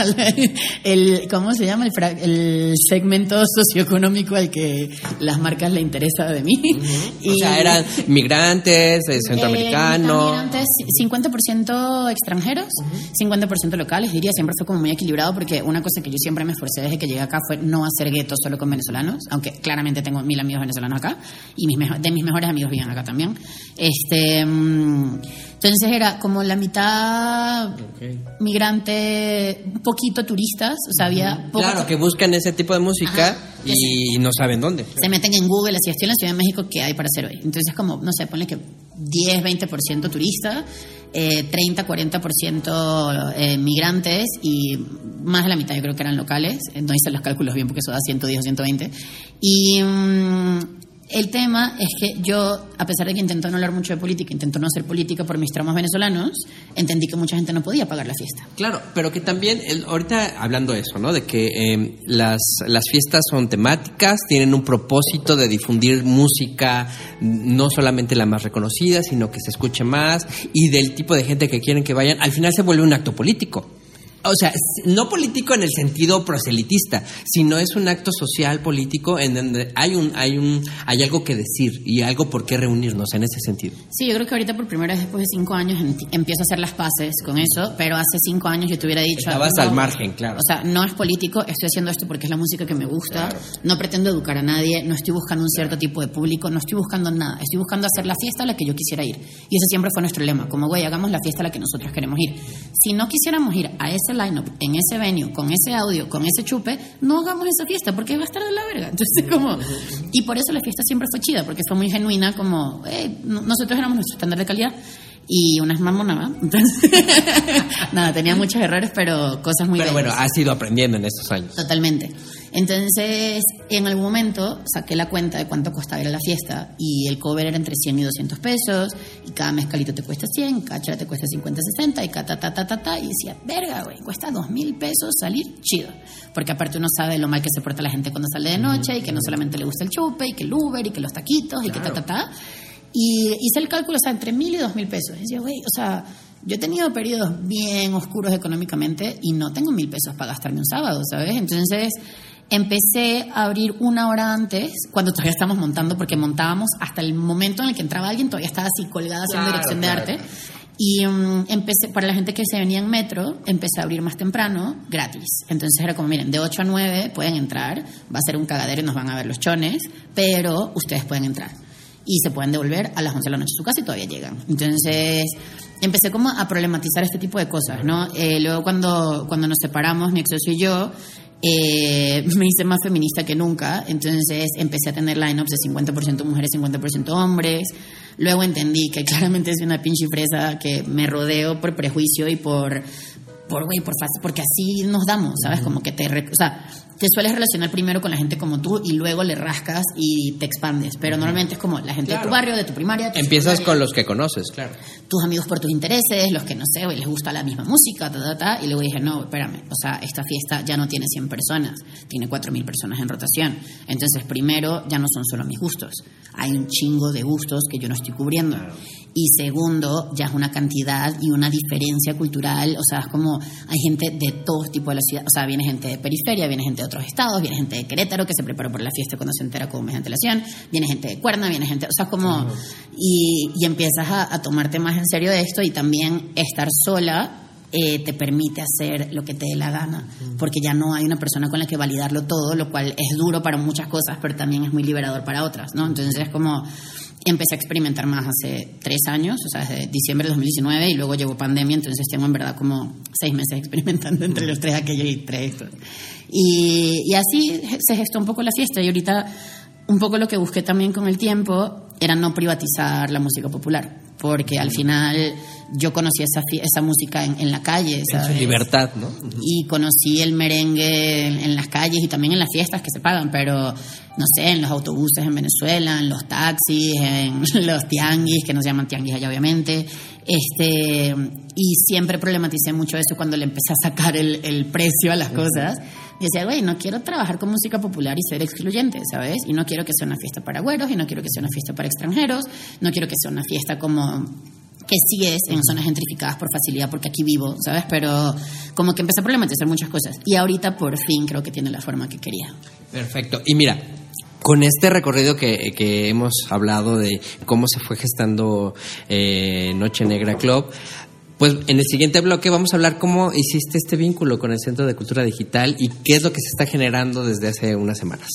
el, ¿cómo se llama? El, fra- el segmento socioeconómico al que las marcas le interesa de mí. Uh-huh. Y, o sea, eran migrantes, eh, centroamericanos. Eh, migrantes, cincuenta por ciento extranjeros, uh-huh. cincuenta por ciento locales, diría, siempre fue como muy equilibrado, porque una cosa que yo siempre me esforcé desde que llegué acá fue no hacer gueto solo con venezolanos, aunque claramente tengo mil amigos venezolanos acá, y mis mejo- de mis mejores amigos viven acá también. Este... Mmm, Entonces era como la mitad okay. migrante, un poquito turistas, o sea, había... Poco claro, que buscan ese tipo de música. Ajá, y se, no saben dónde. Se meten en Google, así, estoy en la Ciudad de México, ¿qué hay para hacer hoy? Entonces como, no sé, ponle que diez, veinte por ciento turista, eh, treinta, cuarenta por ciento eh, migrantes y más de la mitad yo creo que eran locales, no hice los cálculos bien porque eso da ciento diez o ciento veinte. Y... Um, el tema es que yo, a pesar de que intento no hablar mucho de política, intento no hacer política por mis traumas venezolanos, entendí que mucha gente no podía pagar la fiesta. Claro, pero que también, el, ahorita hablando de eso, ¿no? De que eh, las, las fiestas son temáticas, tienen un propósito de difundir música, no solamente la más reconocida, sino que se escuche más, y del tipo de gente que quieren que vayan, al final se vuelve un acto político. O sea, no político en el sentido proselitista, sino es un acto social político en donde hay un hay un hay algo que decir y algo por qué reunirnos en ese sentido. Sí, yo creo que ahorita por primera vez después de cinco años empiezo a hacer las paces con eso, pero hace cinco años yo te hubiera dicho... Estabas no, al margen, claro. O sea, no es político, estoy haciendo esto porque es la música que me gusta, claro. No pretendo educar a nadie, no estoy buscando un cierto tipo de público, no estoy buscando nada, estoy buscando hacer la fiesta a la que yo quisiera ir. Y ese siempre fue nuestro lema, como güey, hagamos la fiesta a la que nosotros queremos ir. Si no quisiéramos ir a ese line-up, en ese venue, con ese audio, con ese chupe, no hagamos esa fiesta porque va a estar de la verga. Entonces, como... Y por eso la fiesta siempre fue chida, porque fue muy genuina, como, hey, nosotros éramos nuestro estándar de calidad y unas mamonas, ¿no? Entonces, nada, tenía muchos errores, pero cosas muy Pero bellas. bueno, has ido aprendiendo en estos años. Totalmente. Entonces, en algún momento saqué la cuenta de cuánto costaba ir a la fiesta y el cover era entre cien y doscientos pesos y cada mezcalito te cuesta cien, cada chela te cuesta cincuenta, sesenta y cada ta, ta, ta, ta, ta, y decía, verga, güey, cuesta dos mil pesos salir, chido. Porque aparte uno sabe lo mal que se porta la gente cuando sale de noche y que no solamente le gusta el chupe y que el Uber y que los taquitos y claro. que ta, ta, ta. Y hice el cálculo, o sea, entre mil y dos mil pesos. Y decía, güey, o sea, yo he tenido periodos bien oscuros económicamente y no tengo mil pesos para gastarme un sábado, ¿sabes? Entonces empecé a abrir una hora antes, cuando todavía estamos montando, porque montábamos hasta el momento en el que entraba alguien, todavía estaba así colgada haciendo claro, dirección claro. de arte. Y um, empecé, para la gente que se venía en metro, empecé a abrir más temprano, gratis. Entonces era como, miren, de ocho a nueve pueden entrar, va a ser un cagadero y nos van a ver los chones, pero ustedes pueden entrar. Y se pueden devolver a las once de la noche a su casa y todavía llegan. Entonces empecé como a problematizar este tipo de cosas, ¿no? Eh, luego cuando, cuando nos separamos, mi ex socio y yo, eh, me hice más feminista que nunca. Entonces empecé a tener lineups de cincuenta por ciento mujeres, cincuenta por ciento hombres. Luego entendí que claramente es una pinche fresa que me rodeo por prejuicio y por... por güey, por fácil, porque así nos damos, ¿sabes? Como que te, o sea, te sueles relacionar primero con la gente como tú y luego le rascas y te expandes, pero normalmente es como la gente claro. de tu barrio, de tu primaria. Tu Empiezas secundaria, con los que conoces, claro. Tus amigos por tus intereses, los que no sé, güey, les gusta la misma música, ta, ta, ta, y luego dije, no, espérame, o sea, esta fiesta ya no tiene cien personas, tiene cuatro mil personas en rotación, entonces primero ya no son solo mis gustos, hay un chingo de gustos que yo no estoy cubriendo. Claro. Y segundo, ya es una cantidad y una diferencia cultural, o sea, es como hay gente de todo tipo de la ciudad, o sea, viene gente de periferia, viene gente de otros estados, viene gente de Querétaro que se preparó por la fiesta cuando se entera con un mes de antelación, viene gente de Cuerna, viene gente, o sea, como, y, y empiezas a, a tomarte más en serio de esto y también estar sola eh, te permite hacer lo que te dé la gana, porque ya no hay una persona con la que validarlo todo, lo cual es duro para muchas cosas, pero también es muy liberador para otras, ¿no? Entonces es como... Empecé a experimentar más hace tres años, o sea, desde diciembre de dos mil diecinueve, y luego llegó pandemia, entonces tengo en verdad como seis meses experimentando entre los tres aquellos y tres estos. Y, y así se gestó un poco la fiesta, y ahorita un poco lo que busqué también con el tiempo era no privatizar la música popular, porque al final yo conocí esa, esa música en, en la calle, ¿sabes? En su libertad, ¿no? Y conocí el merengue en, en las calles y también en las fiestas que se pagan, pero no sé, en los autobuses en Venezuela, en los taxis, en los tianguis, que no se llaman tianguis allá obviamente, este, y siempre problematicé mucho eso cuando le empecé a sacar el, el precio a las cosas. Y decía, güey, no quiero trabajar con música popular y ser excluyente, ¿sabes? Y no quiero que sea una fiesta para güeros, y no quiero que sea una fiesta para extranjeros, no quiero que sea una fiesta como que sí es en zonas gentrificadas por facilidad, porque aquí vivo, ¿sabes? Pero como que empecé a problematizar muchas cosas. Y ahorita por fin creo que tiene la forma que quería. Perfecto. Y mira, con este recorrido que, que hemos hablado de cómo se fue gestando eh, Noche Negra Club, pues en el siguiente bloque vamos a hablar cómo hiciste este vínculo con el Centro de Cultura Digital y qué es lo que se está generando desde hace unas semanas.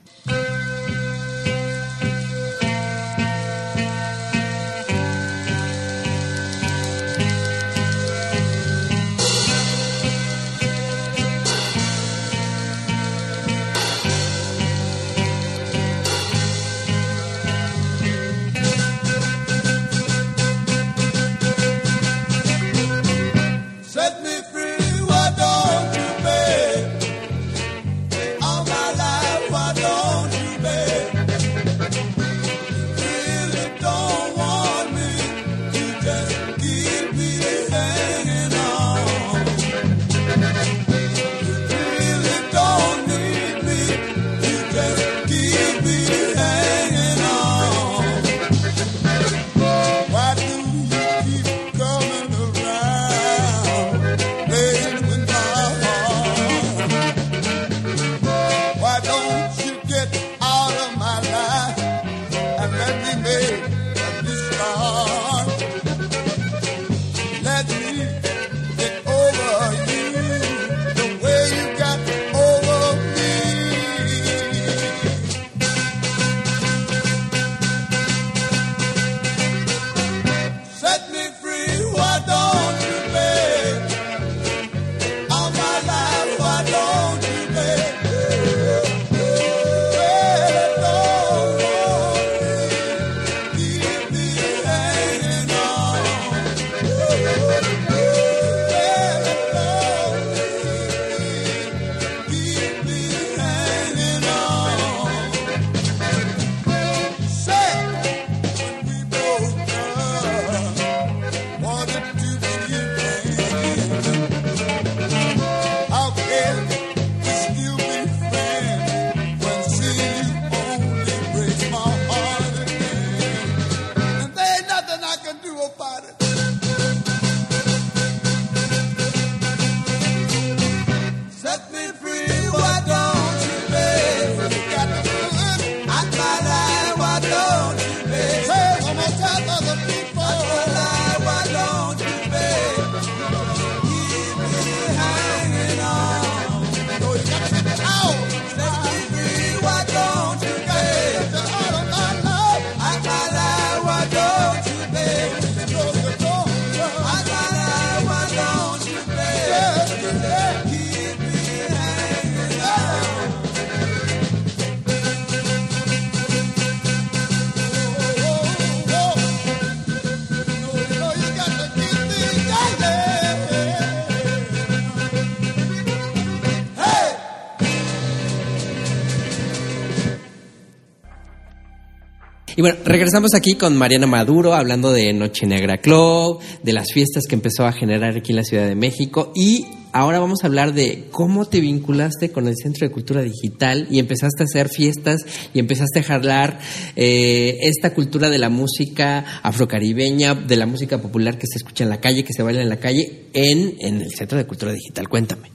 Y bueno, regresamos aquí con Mariana Maduro hablando de Noche Negra Club, de las fiestas que empezó a generar aquí en la Ciudad de México, y ahora vamos a hablar de cómo te vinculaste con el Centro de Cultura Digital y empezaste a hacer fiestas y empezaste a jalar eh, esta cultura de la música afrocaribeña, de la música popular que se escucha en la calle, que se baila en la calle, en, en el Centro de Cultura Digital. Cuéntame.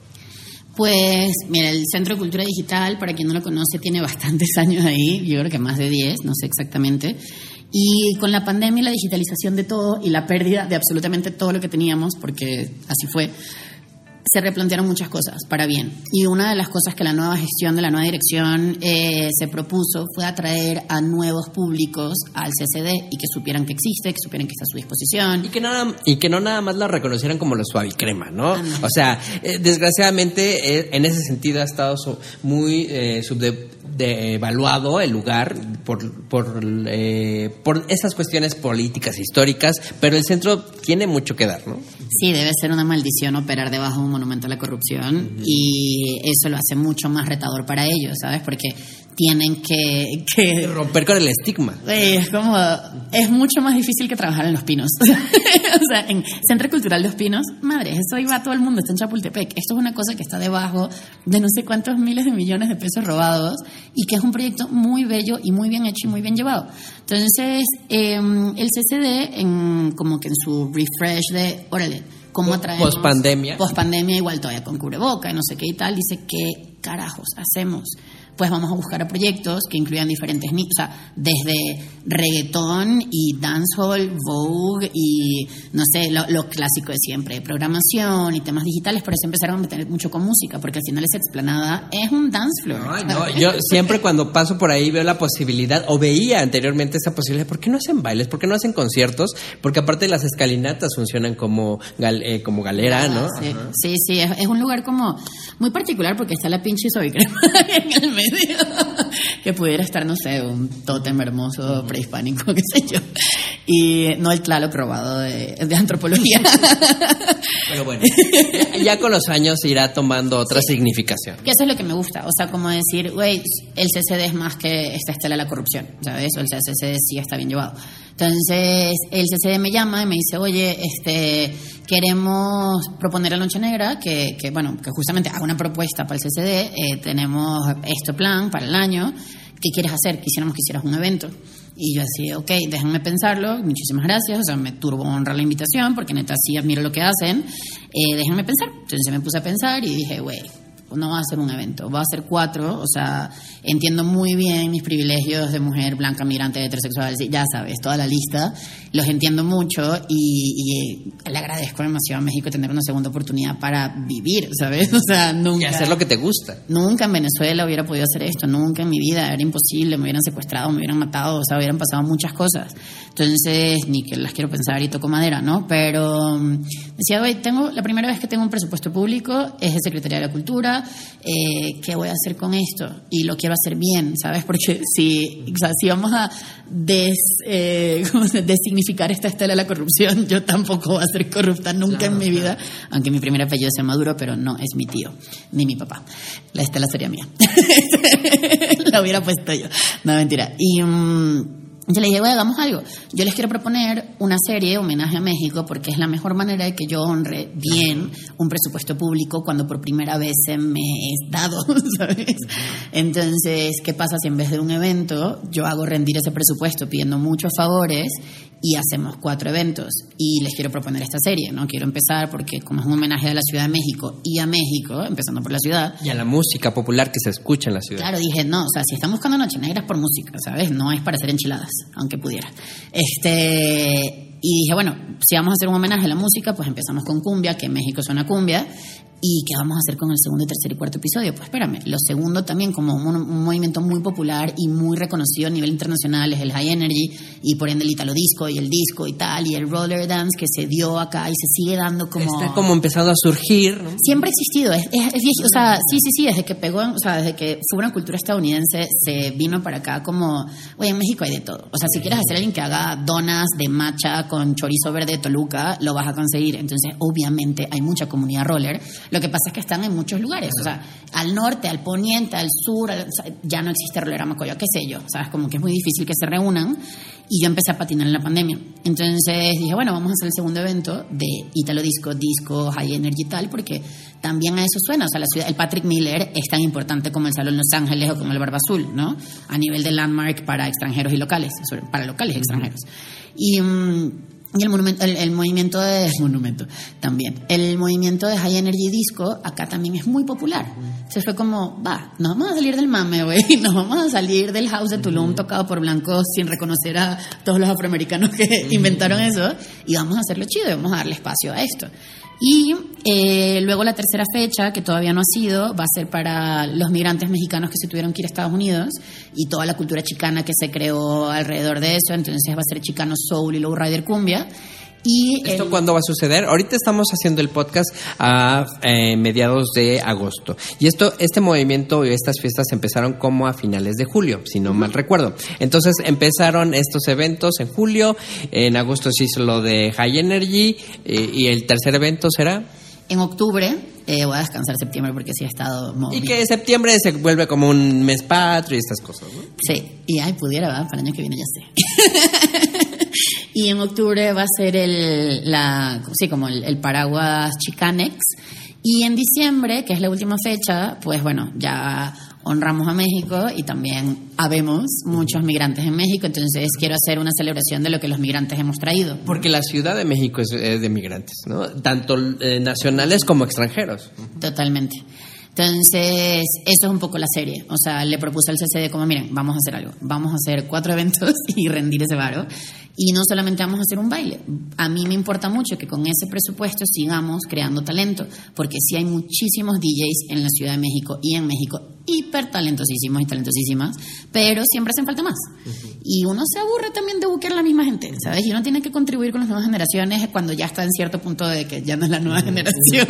Pues, mira, el Centro de Cultura Digital, para quien no lo conoce, tiene bastantes años ahí, yo creo que más de diez, no sé exactamente. Y con la pandemia y la digitalización de todo y la pérdida de absolutamente todo lo que teníamos, porque así fue, se replantearon muchas cosas para bien. Y una de las cosas que la nueva gestión de la nueva dirección eh, se propuso fue atraer a nuevos públicos al C C D y que supieran que existe, que supieran que está a su disposición. Y que, nada, y que no nada más la reconocieran como los suavicrema, ¿no? Ah, no. O sea, eh, desgraciadamente eh, en ese sentido ha estado su, muy eh, subdevaluado el lugar por, por, eh, por esas cuestiones políticas, históricas, pero el centro tiene mucho que dar, ¿no? Sí, debe ser una maldición operar debajo de un monumento a la corrupción, uh-huh. Y eso lo hace mucho más retador para ellos, ¿sabes? Porque tienen que, que romper con el estigma. Güey, es como, es mucho más difícil que trabajar en Los Pinos. O sea, en Centro Cultural Los Pinos, madre, eso ahí va todo el mundo, está en Chapultepec. Esto es una cosa que está debajo de no sé cuántos miles de millones de pesos robados y que es un proyecto muy bello y muy bien hecho y muy bien llevado. Entonces, eh, el C C D, en, como que en su refresh de, órale, ¿cómo atraemos? Post pandemia. Post pandemia, igual todavía con cubreboca y no sé qué y tal, dice, ¿qué carajos hacemos? Pues vamos a buscar a proyectos que incluyan diferentes nichos, o sea, desde reggaetón y dancehall, Vogue y, no sé, lo, lo clásico de siempre, programación y temas digitales, pero se empezaron a meter mucho con música, porque al final esa explanada es un dance floor. Ay, no, yo siempre cuando paso por ahí veo la posibilidad, o veía anteriormente esa posibilidad, ¿por qué no hacen bailes? ¿Por qué no hacen conciertos? Porque aparte las escalinatas funcionan como, gal, eh, como galera, ¿no? Sí, Ajá. sí, sí, es, es un lugar como muy particular porque está la pinche Sobicrema en el medio. Que pudiera estar, no sé, un tótem hermoso prehispánico, qué sé yo. Y no el Tlaloc robado de, de antropología. Pero bueno, ya, ya con los años irá tomando otra Sí. significación. Que eso es lo que me gusta. O sea, como decir, güey, el C C D es más que esta estela de la corrupción, ¿sabes? O el C C D sí está bien llevado. Entonces, el C C D me llama y me dice, oye, este, queremos proponer a Loncha Negra que, que, bueno, que justamente haga una propuesta para el C C D. Eh, tenemos este plan para el año. ¿Qué quieres hacer? Quisiéramos que hicieras un evento. Y yo así, ok, déjenme pensarlo, muchísimas gracias, o sea, me turbo honra la invitación, porque neta sí admiro lo que hacen, eh, déjenme pensar. Entonces me puse a pensar y dije, güey, no va a ser un evento, va a ser cuatro, o sea, entiendo muy bien mis privilegios de mujer blanca, migrante, heterosexual, ya sabes, toda la lista, los entiendo mucho y, y le agradezco demasiado a México tener una segunda oportunidad para vivir, ¿sabes? O sea, nunca... Y hacer lo que te gusta. Nunca en Venezuela hubiera podido hacer esto, nunca en mi vida, era imposible, me hubieran secuestrado, me hubieran matado, o sea, hubieran pasado muchas cosas. Entonces, ni que las quiero pensar y toco madera, ¿no? Pero decía, güey, tengo, la primera vez que tengo un presupuesto público es de Secretaría de la Cultura, eh, ¿qué voy a hacer con esto? Y lo quiero hacer bien, ¿sabes? Porque si, o sea, si vamos a des, eh, ¿cómo se, designificar esta estela de la corrupción, yo tampoco voy a ser corrupta nunca claro, en mi vida, claro. Aunque mi primer apellido sea Maduro, pero no es mi tío, ni mi papá. La estela sería mía. La hubiera puesto yo. No, mentira. Y... Um, yo le dije, güey, hagamos algo. Yo les quiero proponer una serie, homenaje a México, porque es la mejor manera de que yo honre bien un presupuesto público cuando por primera vez se me es dado, ¿sabes? Entonces, ¿qué pasa si en vez de un evento yo hago rendir ese presupuesto pidiendo muchos favores y hacemos cuatro eventos? Y les quiero proponer esta serie, ¿no? Quiero empezar porque como es un homenaje a la Ciudad de México y a México, empezando por la ciudad. Y a la música popular que se escucha en la ciudad. Claro, dije, no, o sea, si están buscando Noche Negra es por música, ¿sabes? No es para hacer enchiladas, aunque pudiera. Este, y dije, bueno, si vamos a hacer un homenaje a la música, pues empezamos con cumbia, que en México suena cumbia. ¿Y qué vamos a hacer con el segundo, tercer y cuarto episodio? Pues espérame, lo segundo también como un, un movimiento muy popular y muy reconocido a nivel internacional es el High Energy y por ende el Italo Disco y el disco y tal y el Roller Dance que se dio acá y se sigue dando como... Está como empezando a surgir, ¿no? Siempre ha existido, es, es, es viejo, o sea, sí, sí, sí, desde que pegó, o sea, desde que fue una cultura estadounidense se vino para acá como, oye, en México hay de todo. O sea, si quieres hacer alguien que haga donas de matcha con chorizo verde de Toluca, lo vas a conseguir. Entonces, obviamente hay mucha comunidad roller. Lo que pasa es que están en muchos lugares, o sea, al norte, al poniente, al sur, al, o sea, ya no existe Rollerama Coyo, qué sé yo, sabes, como que es muy difícil que se reúnan y yo empecé a patinar en la pandemia. Entonces dije, bueno, vamos a hacer el segundo evento de Italo Disco, Disco, High Energy y tal, porque también a eso suena, o sea, la ciudad, el Patrick Miller es tan importante como el Salón Los Ángeles o como el Barba Azul, ¿no? A nivel de landmark para extranjeros y locales, para locales y extranjeros. Y... Um, Y el, monumento, el, el movimiento de monumento también el movimiento de High Energy Disco acá también es muy popular. Se fue como, va, nos vamos a salir del mame, güey, nos vamos a salir del house de Tulum tocado por blancos sin reconocer a todos los afroamericanos que inventaron eso y vamos a hacerlo chido y vamos a darle espacio a esto. Y eh, luego la tercera fecha, que todavía no ha sido, va a ser para los migrantes mexicanos que se tuvieron que ir a Estados Unidos y toda la cultura chicana que se creó alrededor de eso. Entonces va a ser Chicano Soul y Lowrider Cumbia. Y ¿Esto el... cuándo va a suceder? Ahorita estamos haciendo el podcast a eh, mediados de agosto. Y esto, este movimiento y estas fiestas empezaron como a finales de julio, si no mal recuerdo. Entonces empezaron estos eventos en julio, en agosto se hizo lo de High Energy eh, y el tercer evento será... En octubre Eh, voy a descansar septiembre porque sí he estado modo Y mío. que septiembre se vuelve como un mes patrio y estas cosas, ¿no? Sí, y ay, pudiera, ¿verdad? Para el año que viene ya sé. Y en octubre va a ser el, la, sí, como el, el paraguas Chicanex. Y en diciembre, que es la última fecha, pues bueno, ya honramos a México y también habemos muchos migrantes en México, entonces quiero hacer una celebración de lo que los migrantes hemos traído. Porque la Ciudad de México es, es de migrantes, ¿no? Tanto eh, nacionales como extranjeros. Totalmente. Entonces, eso es un poco la serie. O sea, le propuse al C C D como, miren, vamos a hacer algo. Vamos a hacer cuatro eventos y rendir ese varo. Y no solamente vamos a hacer un baile. A mí me importa mucho que con ese presupuesto sigamos creando talento. Porque sí hay muchísimos D Js en la Ciudad de México y en México hiper talentosísimos y talentosísimas, pero siempre hacen falta más. Uh-huh. Y uno se aburre también de buquear a la misma gente, ¿sabes? Y uno tiene que contribuir con las nuevas generaciones cuando ya está en cierto punto de que ya no es la nueva generación.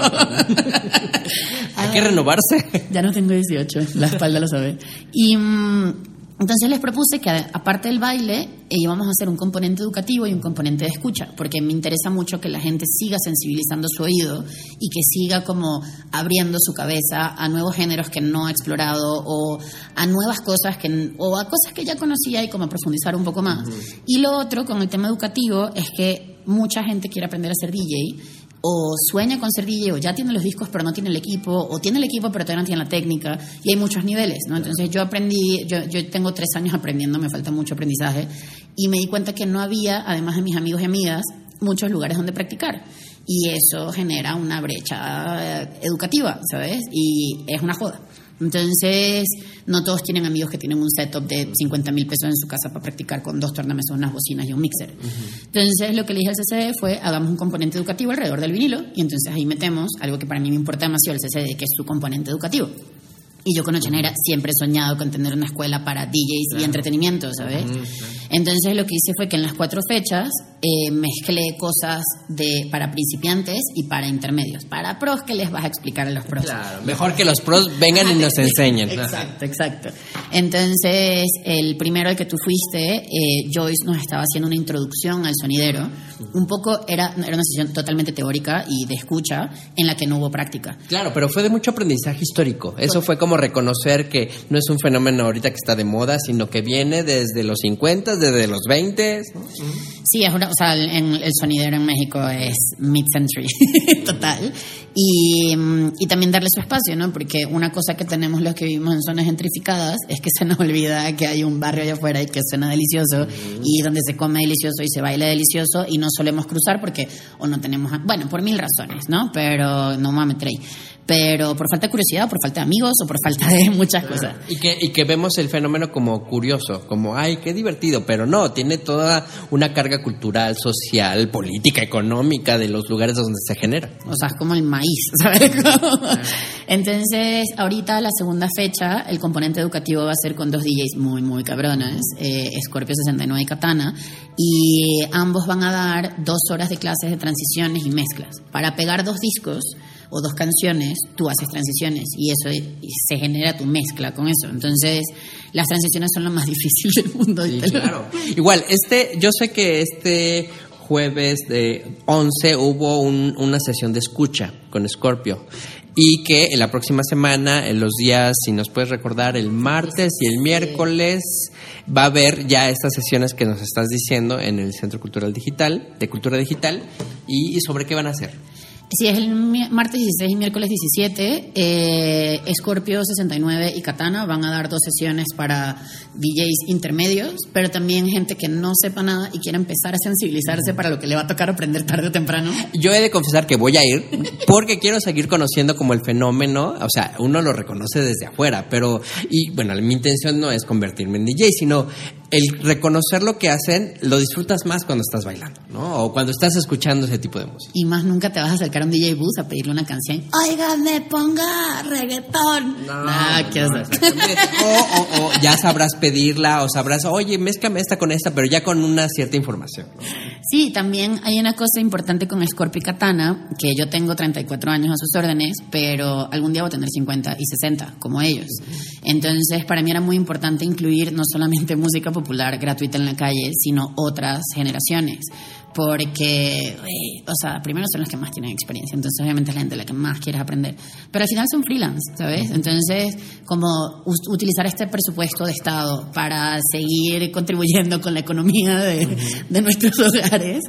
Hay que renovarse. Ya no tengo dieciocho, la espalda lo sabe. Y mmm, entonces les propuse que aparte del baile, eh, íbamos a hacer un componente educativo y un componente de escucha, porque me interesa mucho que la gente siga sensibilizando su oído y que siga como abriendo su cabeza a nuevos géneros que no ha explorado o a nuevas cosas que o a cosas que ya conocía y como profundizar un poco más. Uh-huh. Y lo otro con el tema educativo es que mucha gente quiere aprender a ser D J o sueña con ser D J, o ya tiene los discos pero no tiene el equipo, o tiene el equipo pero todavía no tiene la técnica, y hay muchos niveles, ¿no? Entonces yo aprendí, yo, yo tengo tres años aprendiendo, me falta mucho aprendizaje, y me di cuenta que no había, además de mis amigos y amigas, muchos lugares donde practicar, y eso genera una brecha educativa, ¿sabes? Y es una joda. Entonces, no todos tienen amigos que tienen un setup de cincuenta mil pesos en su casa para practicar con dos tornamesas, unas bocinas y un mixer. Uh-huh. Entonces, lo que le dije al C C D fue, hagamos un componente educativo alrededor del vinilo, y entonces ahí metemos algo que para mí me importa demasiado el C C D, que es su componente educativo. Y yo con Ochenera siempre he soñado con tener una escuela para D Js claro. y entretenimiento, ¿sabes? Uh-huh. Entonces lo que hice fue que en las cuatro fechas eh, mezclé cosas de para principiantes y para intermedios. Para pros, ¿qué les vas a explicar a los pros? Claro, mejor que los pros vengan y nos enseñen. Exacto, exacto. Entonces, el primero al que tú fuiste, eh, Joyce nos estaba haciendo una introducción al sonidero. Un poco, era, era una sesión totalmente teórica y de escucha en la que no hubo práctica. Claro, pero fue de mucho aprendizaje histórico. Eso fue como reconocer que no es un fenómeno ahorita que está de moda, sino que viene desde los cincuenta, desde los veinte. ¿No? Sí, es una, o sea, el, el sonidero en México es mid-century, total. Y, y también darle su espacio, ¿no? Porque una cosa que tenemos los que vivimos en zonas gentrificadas es que se nos olvida que hay un barrio allá afuera y que suena delicioso uh-huh. y donde se come delicioso y se baila delicioso y no solemos cruzar porque o no tenemos... Bueno, por mil razones, ¿no? Pero no me voy a meter ahí. Pero por falta de curiosidad, por falta de amigos o por falta de muchas cosas. Y que, y que vemos el fenómeno como curioso, como, ay, qué divertido, pero no, tiene toda una carga cultural, social, política, económica de los lugares donde se genera. O sea, es como el maíz, ¿sabes? Entonces, ahorita la segunda fecha, el componente educativo va a ser con dos D Js muy, muy cabrones, eh, Scorpio sesenta y nueve y Katana, y ambos van a dar dos horas de clases de transiciones y mezclas. Para pegar dos discos o dos canciones, tú haces transiciones y eso y se genera tu mezcla con eso. Entonces, las transiciones son lo más difícil del mundo. Sí, claro. Igual, este, yo sé que este jueves de once hubo un, una sesión de escucha con Scorpio y que en la próxima semana, en los días, si nos puedes recordar, el martes y el miércoles va a haber ya estas sesiones que nos estás diciendo en el Centro Cultural Digital, de Cultura Digital, y, y sobre qué van a hacer. Sí, es el martes dieciséis y miércoles diecisiete. eh, Scorpio sesenta y nueve y Katana van a dar dos sesiones para D Js intermedios, pero también gente que no sepa nada y quiera empezar a sensibilizarse para lo que le va a tocar aprender tarde o temprano. Yo he de confesar que voy a ir porque quiero seguir conociendo como el fenómeno, o sea, uno lo reconoce desde afuera, pero, y bueno, mi intención no es convertirme en D J, sino el reconocer lo que hacen, lo disfrutas más cuando estás bailando, ¿no? O cuando estás escuchando ese tipo de música. Y más nunca te vas a acercar a un D J bus a pedirle una canción. Oiga, me ponga reggaetón. No, nah, ¿qué no, o, o, o ya sabrás pedirla, o sabrás, oye, mézclame esta con esta, pero ya con una cierta información, ¿no? Sí, también hay una cosa importante con Scorpio y Katana, que yo tengo treinta y cuatro años a sus órdenes, pero algún día voy a tener cincuenta y sesenta, como ellos. Entonces, para mí era muy importante incluir no solamente música popular gratuita en la calle, sino otras generaciones, porque, wey, o sea, primero son los que más tienen experiencia, entonces obviamente es la gente la que más quieres aprender, pero al final son freelance, ¿sabes? Entonces, como u- utilizar este presupuesto de Estado para seguir contribuyendo con la economía de, de nuestros hogares,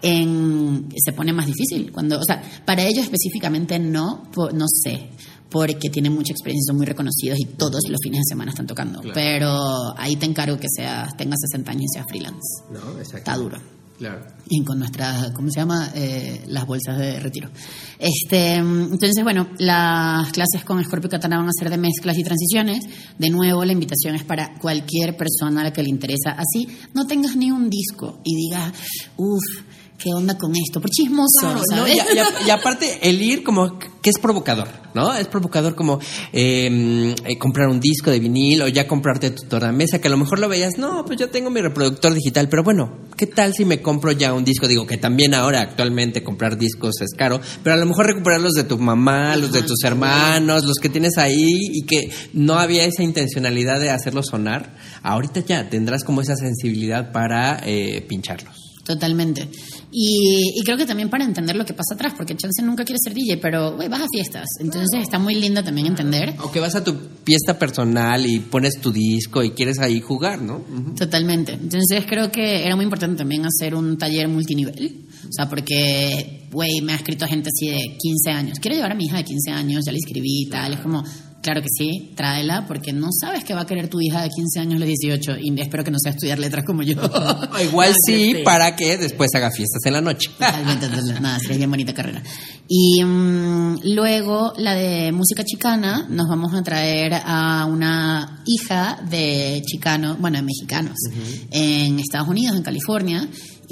en, se pone más difícil. Cuando, o sea, para ellos específicamente no, po- no sé, porque tienen mucha experiencia, son muy reconocidos y todos los fines de semana están tocando. Claro. Pero ahí te encargo que seas, tengas sesenta años y seas freelance. No, exacto. Está duro. Claro. Y con nuestras, ¿cómo se llama? Eh, las bolsas de retiro. Este, entonces, bueno, las clases con Scorpio Katana van a ser de mezclas y transiciones. De nuevo, la invitación es para cualquier persona a la que le interesa. Así, no tengas ni un disco y digas, uff, ¿qué onda con esto? Por chismoso, Claro, ¿sabes? no, y, y, y aparte, el ir como que es provocador, ¿no? Es provocador como eh, eh, comprar un disco de vinil o ya comprarte tu tornamesa, que a lo mejor lo veías, no, pues yo tengo mi reproductor digital, pero bueno, ¿qué tal si me compro ya un disco? Digo que también ahora actualmente comprar discos es caro, pero a lo mejor recuperar los de tu mamá, los de tus hermanos, los que tienes ahí y que no había esa intencionalidad de hacerlos sonar, ahorita ya tendrás como esa sensibilidad para eh, pincharlos. Totalmente. Y, y creo que también para entender lo que pasa atrás, porque chance nunca quiere ser D J, pero güey, vas a fiestas. Entonces está muy lindo también entender. O que vas a tu fiesta personal y pones tu disco y quieres ahí jugar, ¿no? Uh-huh. Totalmente. Entonces creo que era muy importante también hacer un taller multinivel. O sea, porque, güey, me ha escrito gente así de quince años. Quiero llevar a mi hija de quince años, ya la inscribí y tal. Es como, claro que sí, tráela, porque no sabes qué va a querer tu hija de quince años a los dieciocho. Y espero que no sea estudiar letras como yo. O igual sí, sí, para que después haga fiestas en la noche. Totalmente, nada, sería bien bonita carrera. Y um, luego la de música chicana, nos vamos a traer a una hija de chicano, bueno, de mexicanos, uh-huh. en Estados Unidos, en California,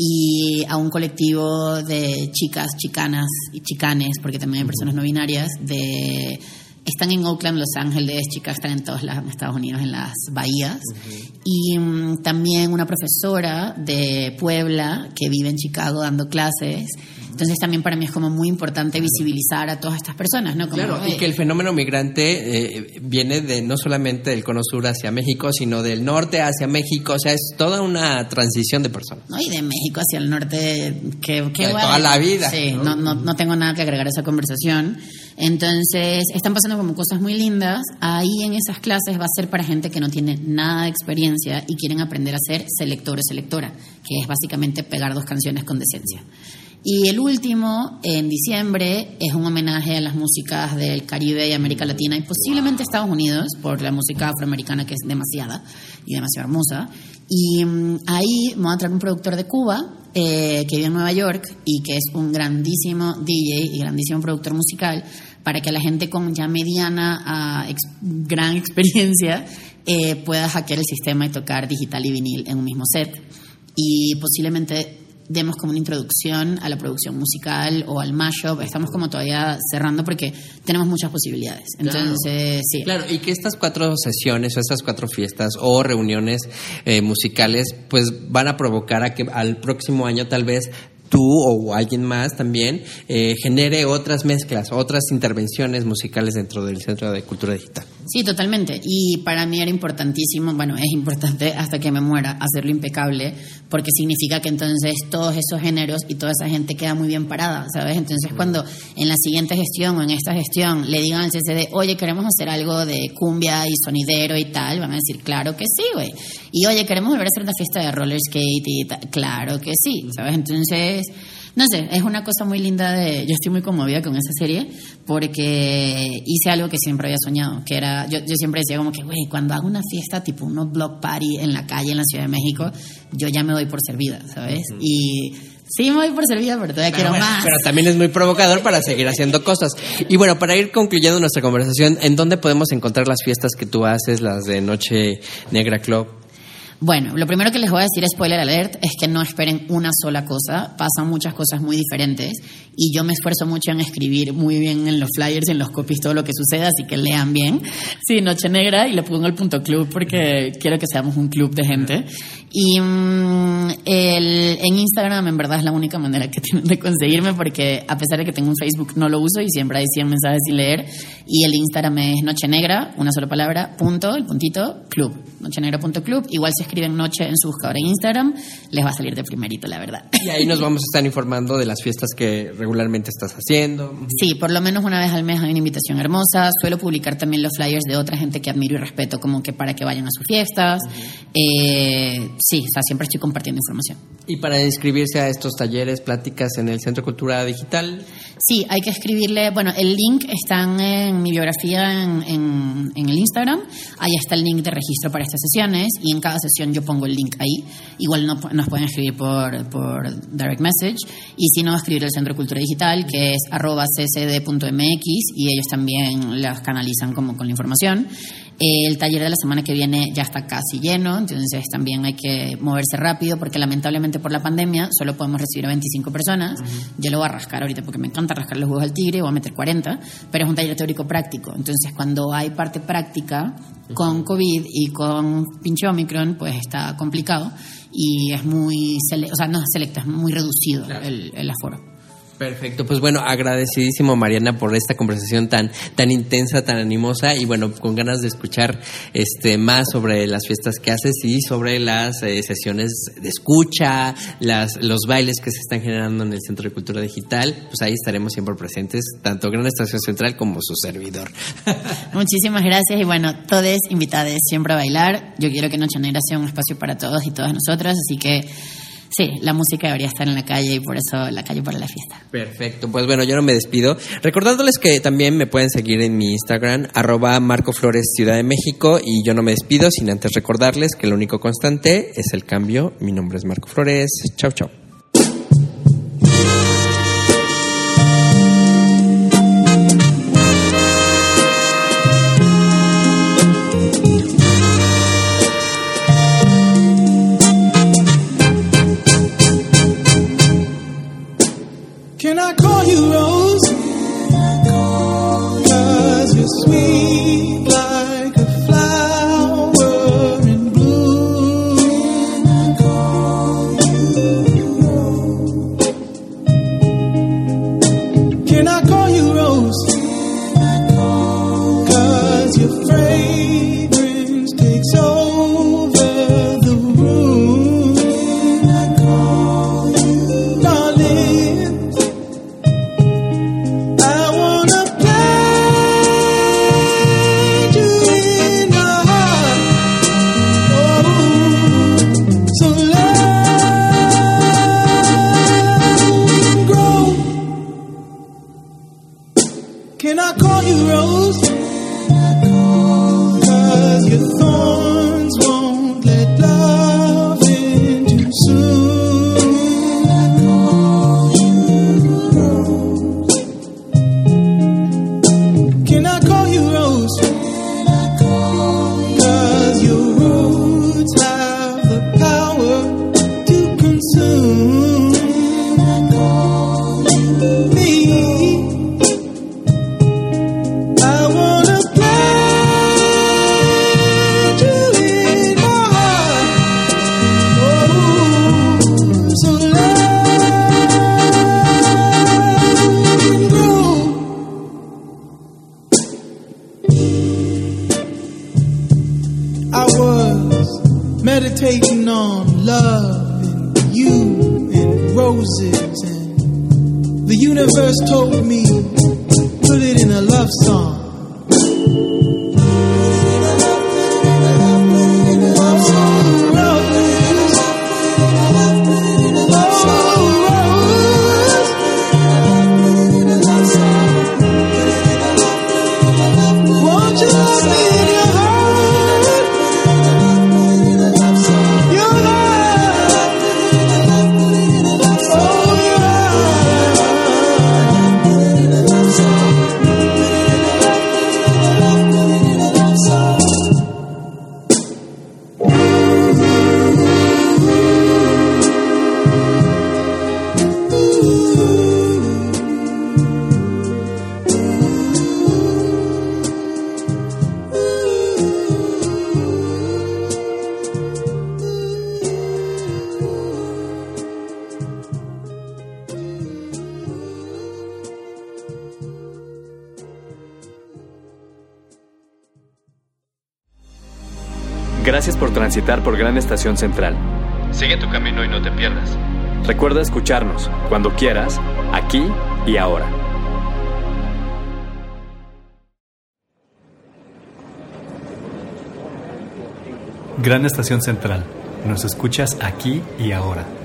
y a un colectivo de chicas, chicanas y chicanes, porque también hay personas no binarias, de... Están en Oakland, Los Ángeles, chicas están en todos lados en Estados Unidos, en las bahías. Uh-huh. Y um, también una profesora de Puebla que vive en Chicago dando clases. Entonces también para mí es como muy importante visibilizar a todas estas personas, ¿no? Como, claro, y que el fenómeno migrante eh, viene de no solamente del cono sur hacia México, sino del norte hacia México. O sea, es toda una transición de personas. No, y de México hacia el norte, que, que de bueno, toda la vida. Sí, ¿no? No, no, no tengo nada que agregar a esa conversación. Entonces, están pasando como cosas muy lindas. Ahí en esas clases va a ser para gente que no tiene nada de experiencia y quieren aprender a ser selector o selectora, que es básicamente pegar dos canciones con decencia. Y el último, en diciembre, es un homenaje a las músicas del Caribe y América Latina y posiblemente Estados Unidos, por la música afroamericana que es demasiada y demasiado hermosa. Y um, ahí me va a traer un productor de Cuba eh, que vive en Nueva York y que es un grandísimo D J y grandísimo productor musical, para que la gente con ya mediana a ex, gran experiencia eh, pueda hackear el sistema y tocar digital y vinil en un mismo set. Y posiblemente demos como una introducción a la producción musical o al mashup. Estamos como todavía cerrando porque tenemos muchas posibilidades. Entonces, claro. sí. Claro, y que estas cuatro sesiones o estas cuatro fiestas o reuniones eh, musicales pues van a provocar a que al próximo año tal vez tú o alguien más también eh, genere otras mezclas, otras intervenciones musicales dentro del Centro de Cultura Digital. Sí, totalmente. Y para mí era importantísimo, bueno, es importante hasta que me muera hacerlo impecable, porque significa que entonces todos esos géneros y toda esa gente queda muy bien parada, ¿sabes? Entonces cuando en la siguiente gestión o en esta gestión le digan al C C D, oye, queremos hacer algo de cumbia y sonidero y tal, van a decir, claro que sí, güey. Y oye, queremos volver a hacer una fiesta de roller skate y tal, claro que sí, ¿sabes? Entonces... No sé, es una cosa muy linda de... Yo estoy muy conmovida con esa serie porque hice algo que siempre había soñado, que era... Yo, yo siempre decía como que, güey, cuando hago una fiesta tipo unos block party en la calle en la Ciudad de México, yo ya me doy por servida, ¿sabes? Uh-huh. Y... Sí, me voy por servida, pero todavía quiero bueno, más. Pero también es muy provocador para seguir haciendo cosas. Y bueno, para ir concluyendo nuestra conversación, ¿en dónde podemos encontrar las fiestas que tú haces, las de Noche Negra Club? Bueno, lo primero que les voy a decir, spoiler alert, es que no esperen una sola cosa. Pasan muchas cosas muy diferentes y yo me esfuerzo mucho en escribir muy bien en los flyers y en los copies todo lo que suceda, así que lean bien. Sí, Noche Negra, y le pongo el punto club porque quiero que seamos un club de gente. Y mmm, el, en Instagram en verdad es la única manera que tienen de conseguirme, porque a pesar de que tengo un Facebook no lo uso y siempre hay cien mensajes sin leer. Y el Instagram es Noche Negra, una sola palabra, punto, el puntito, club. Noche Negra punto club. Igual se escriben Noche en su buscador en Instagram, les va a salir de primerito, la verdad. Y ahí nos vamos a estar informando de las fiestas que regularmente estás haciendo. Sí, por lo menos una vez al mes hay una invitación hermosa. Suelo publicar también los flyers de otra gente que admiro y respeto, como que para que vayan a sus fiestas. Uh-huh. eh, sí, o sea, siempre estoy compartiendo información. ¿Y para inscribirse a estos talleres, pláticas en el Centro de Cultura Digital? Sí, hay que escribirle, bueno, el link está en mi biografía en, en, en el Instagram. Ahí está el link de registro para estas sesiones y en cada sesión yo pongo el link ahí. Igual no, nos pueden escribir por, por direct message y si no, escribir al Centro de Cultura Digital, que es arroba ccd punto mx, y ellos también las canalizan como con la información. El taller de la semana que viene ya está casi lleno, entonces también hay que moverse rápido porque lamentablemente por la pandemia solo podemos recibir a veinticinco personas. Uh-huh. Yo lo voy a rascar ahorita porque me encanta rascar los huevos al tigre, voy a meter cuarenta, pero es un taller teórico práctico. Entonces cuando hay parte práctica con COVID y con pinche Omicron, pues está complicado y es muy, sele- o sea, no es selecto, es muy reducido, claro, el, el aforo. Perfecto, pues bueno, agradecidísimo Mariana por esta conversación tan tan intensa, tan animosa y bueno, con ganas de escuchar este más sobre las fiestas que haces y sobre las eh, sesiones de escucha, las los bailes que se están generando en el Centro de Cultura Digital, pues ahí estaremos siempre presentes, tanto Gran Estación Central como su servidor. Muchísimas gracias y bueno, todos invitados siempre a bailar. Yo quiero que Noche Negra sea un espacio para todos y todas nosotras, así que sí, la música debería estar en la calle y por eso la calle para la fiesta. Perfecto, pues bueno, yo no me despido. Recordándoles que también me pueden seguir en mi Instagram, arroba Marco Flores Ciudad de México, y yo no me despido sin antes recordarles que lo único constante es el cambio. Mi nombre es Marco Flores. Chau, chau. Can I call you Rose? 'Cause you're sweet like a flower in bloom. Can I call you Rose? 'Cause your fragrance takes over the room. Darling, can I call you Rose? 'Cause your thorns won't let love in too soon. Can I call you Rose? 'Cause your roots have the power to consume me. Meditating on love and you and roses, and the universe told me put it in a love song. Gracias por transitar por Gran Estación Central. Sigue tu camino y no te pierdas. Recuerda escucharnos, cuando quieras, aquí y ahora. Gran Estación Central. Nos escuchas aquí y ahora.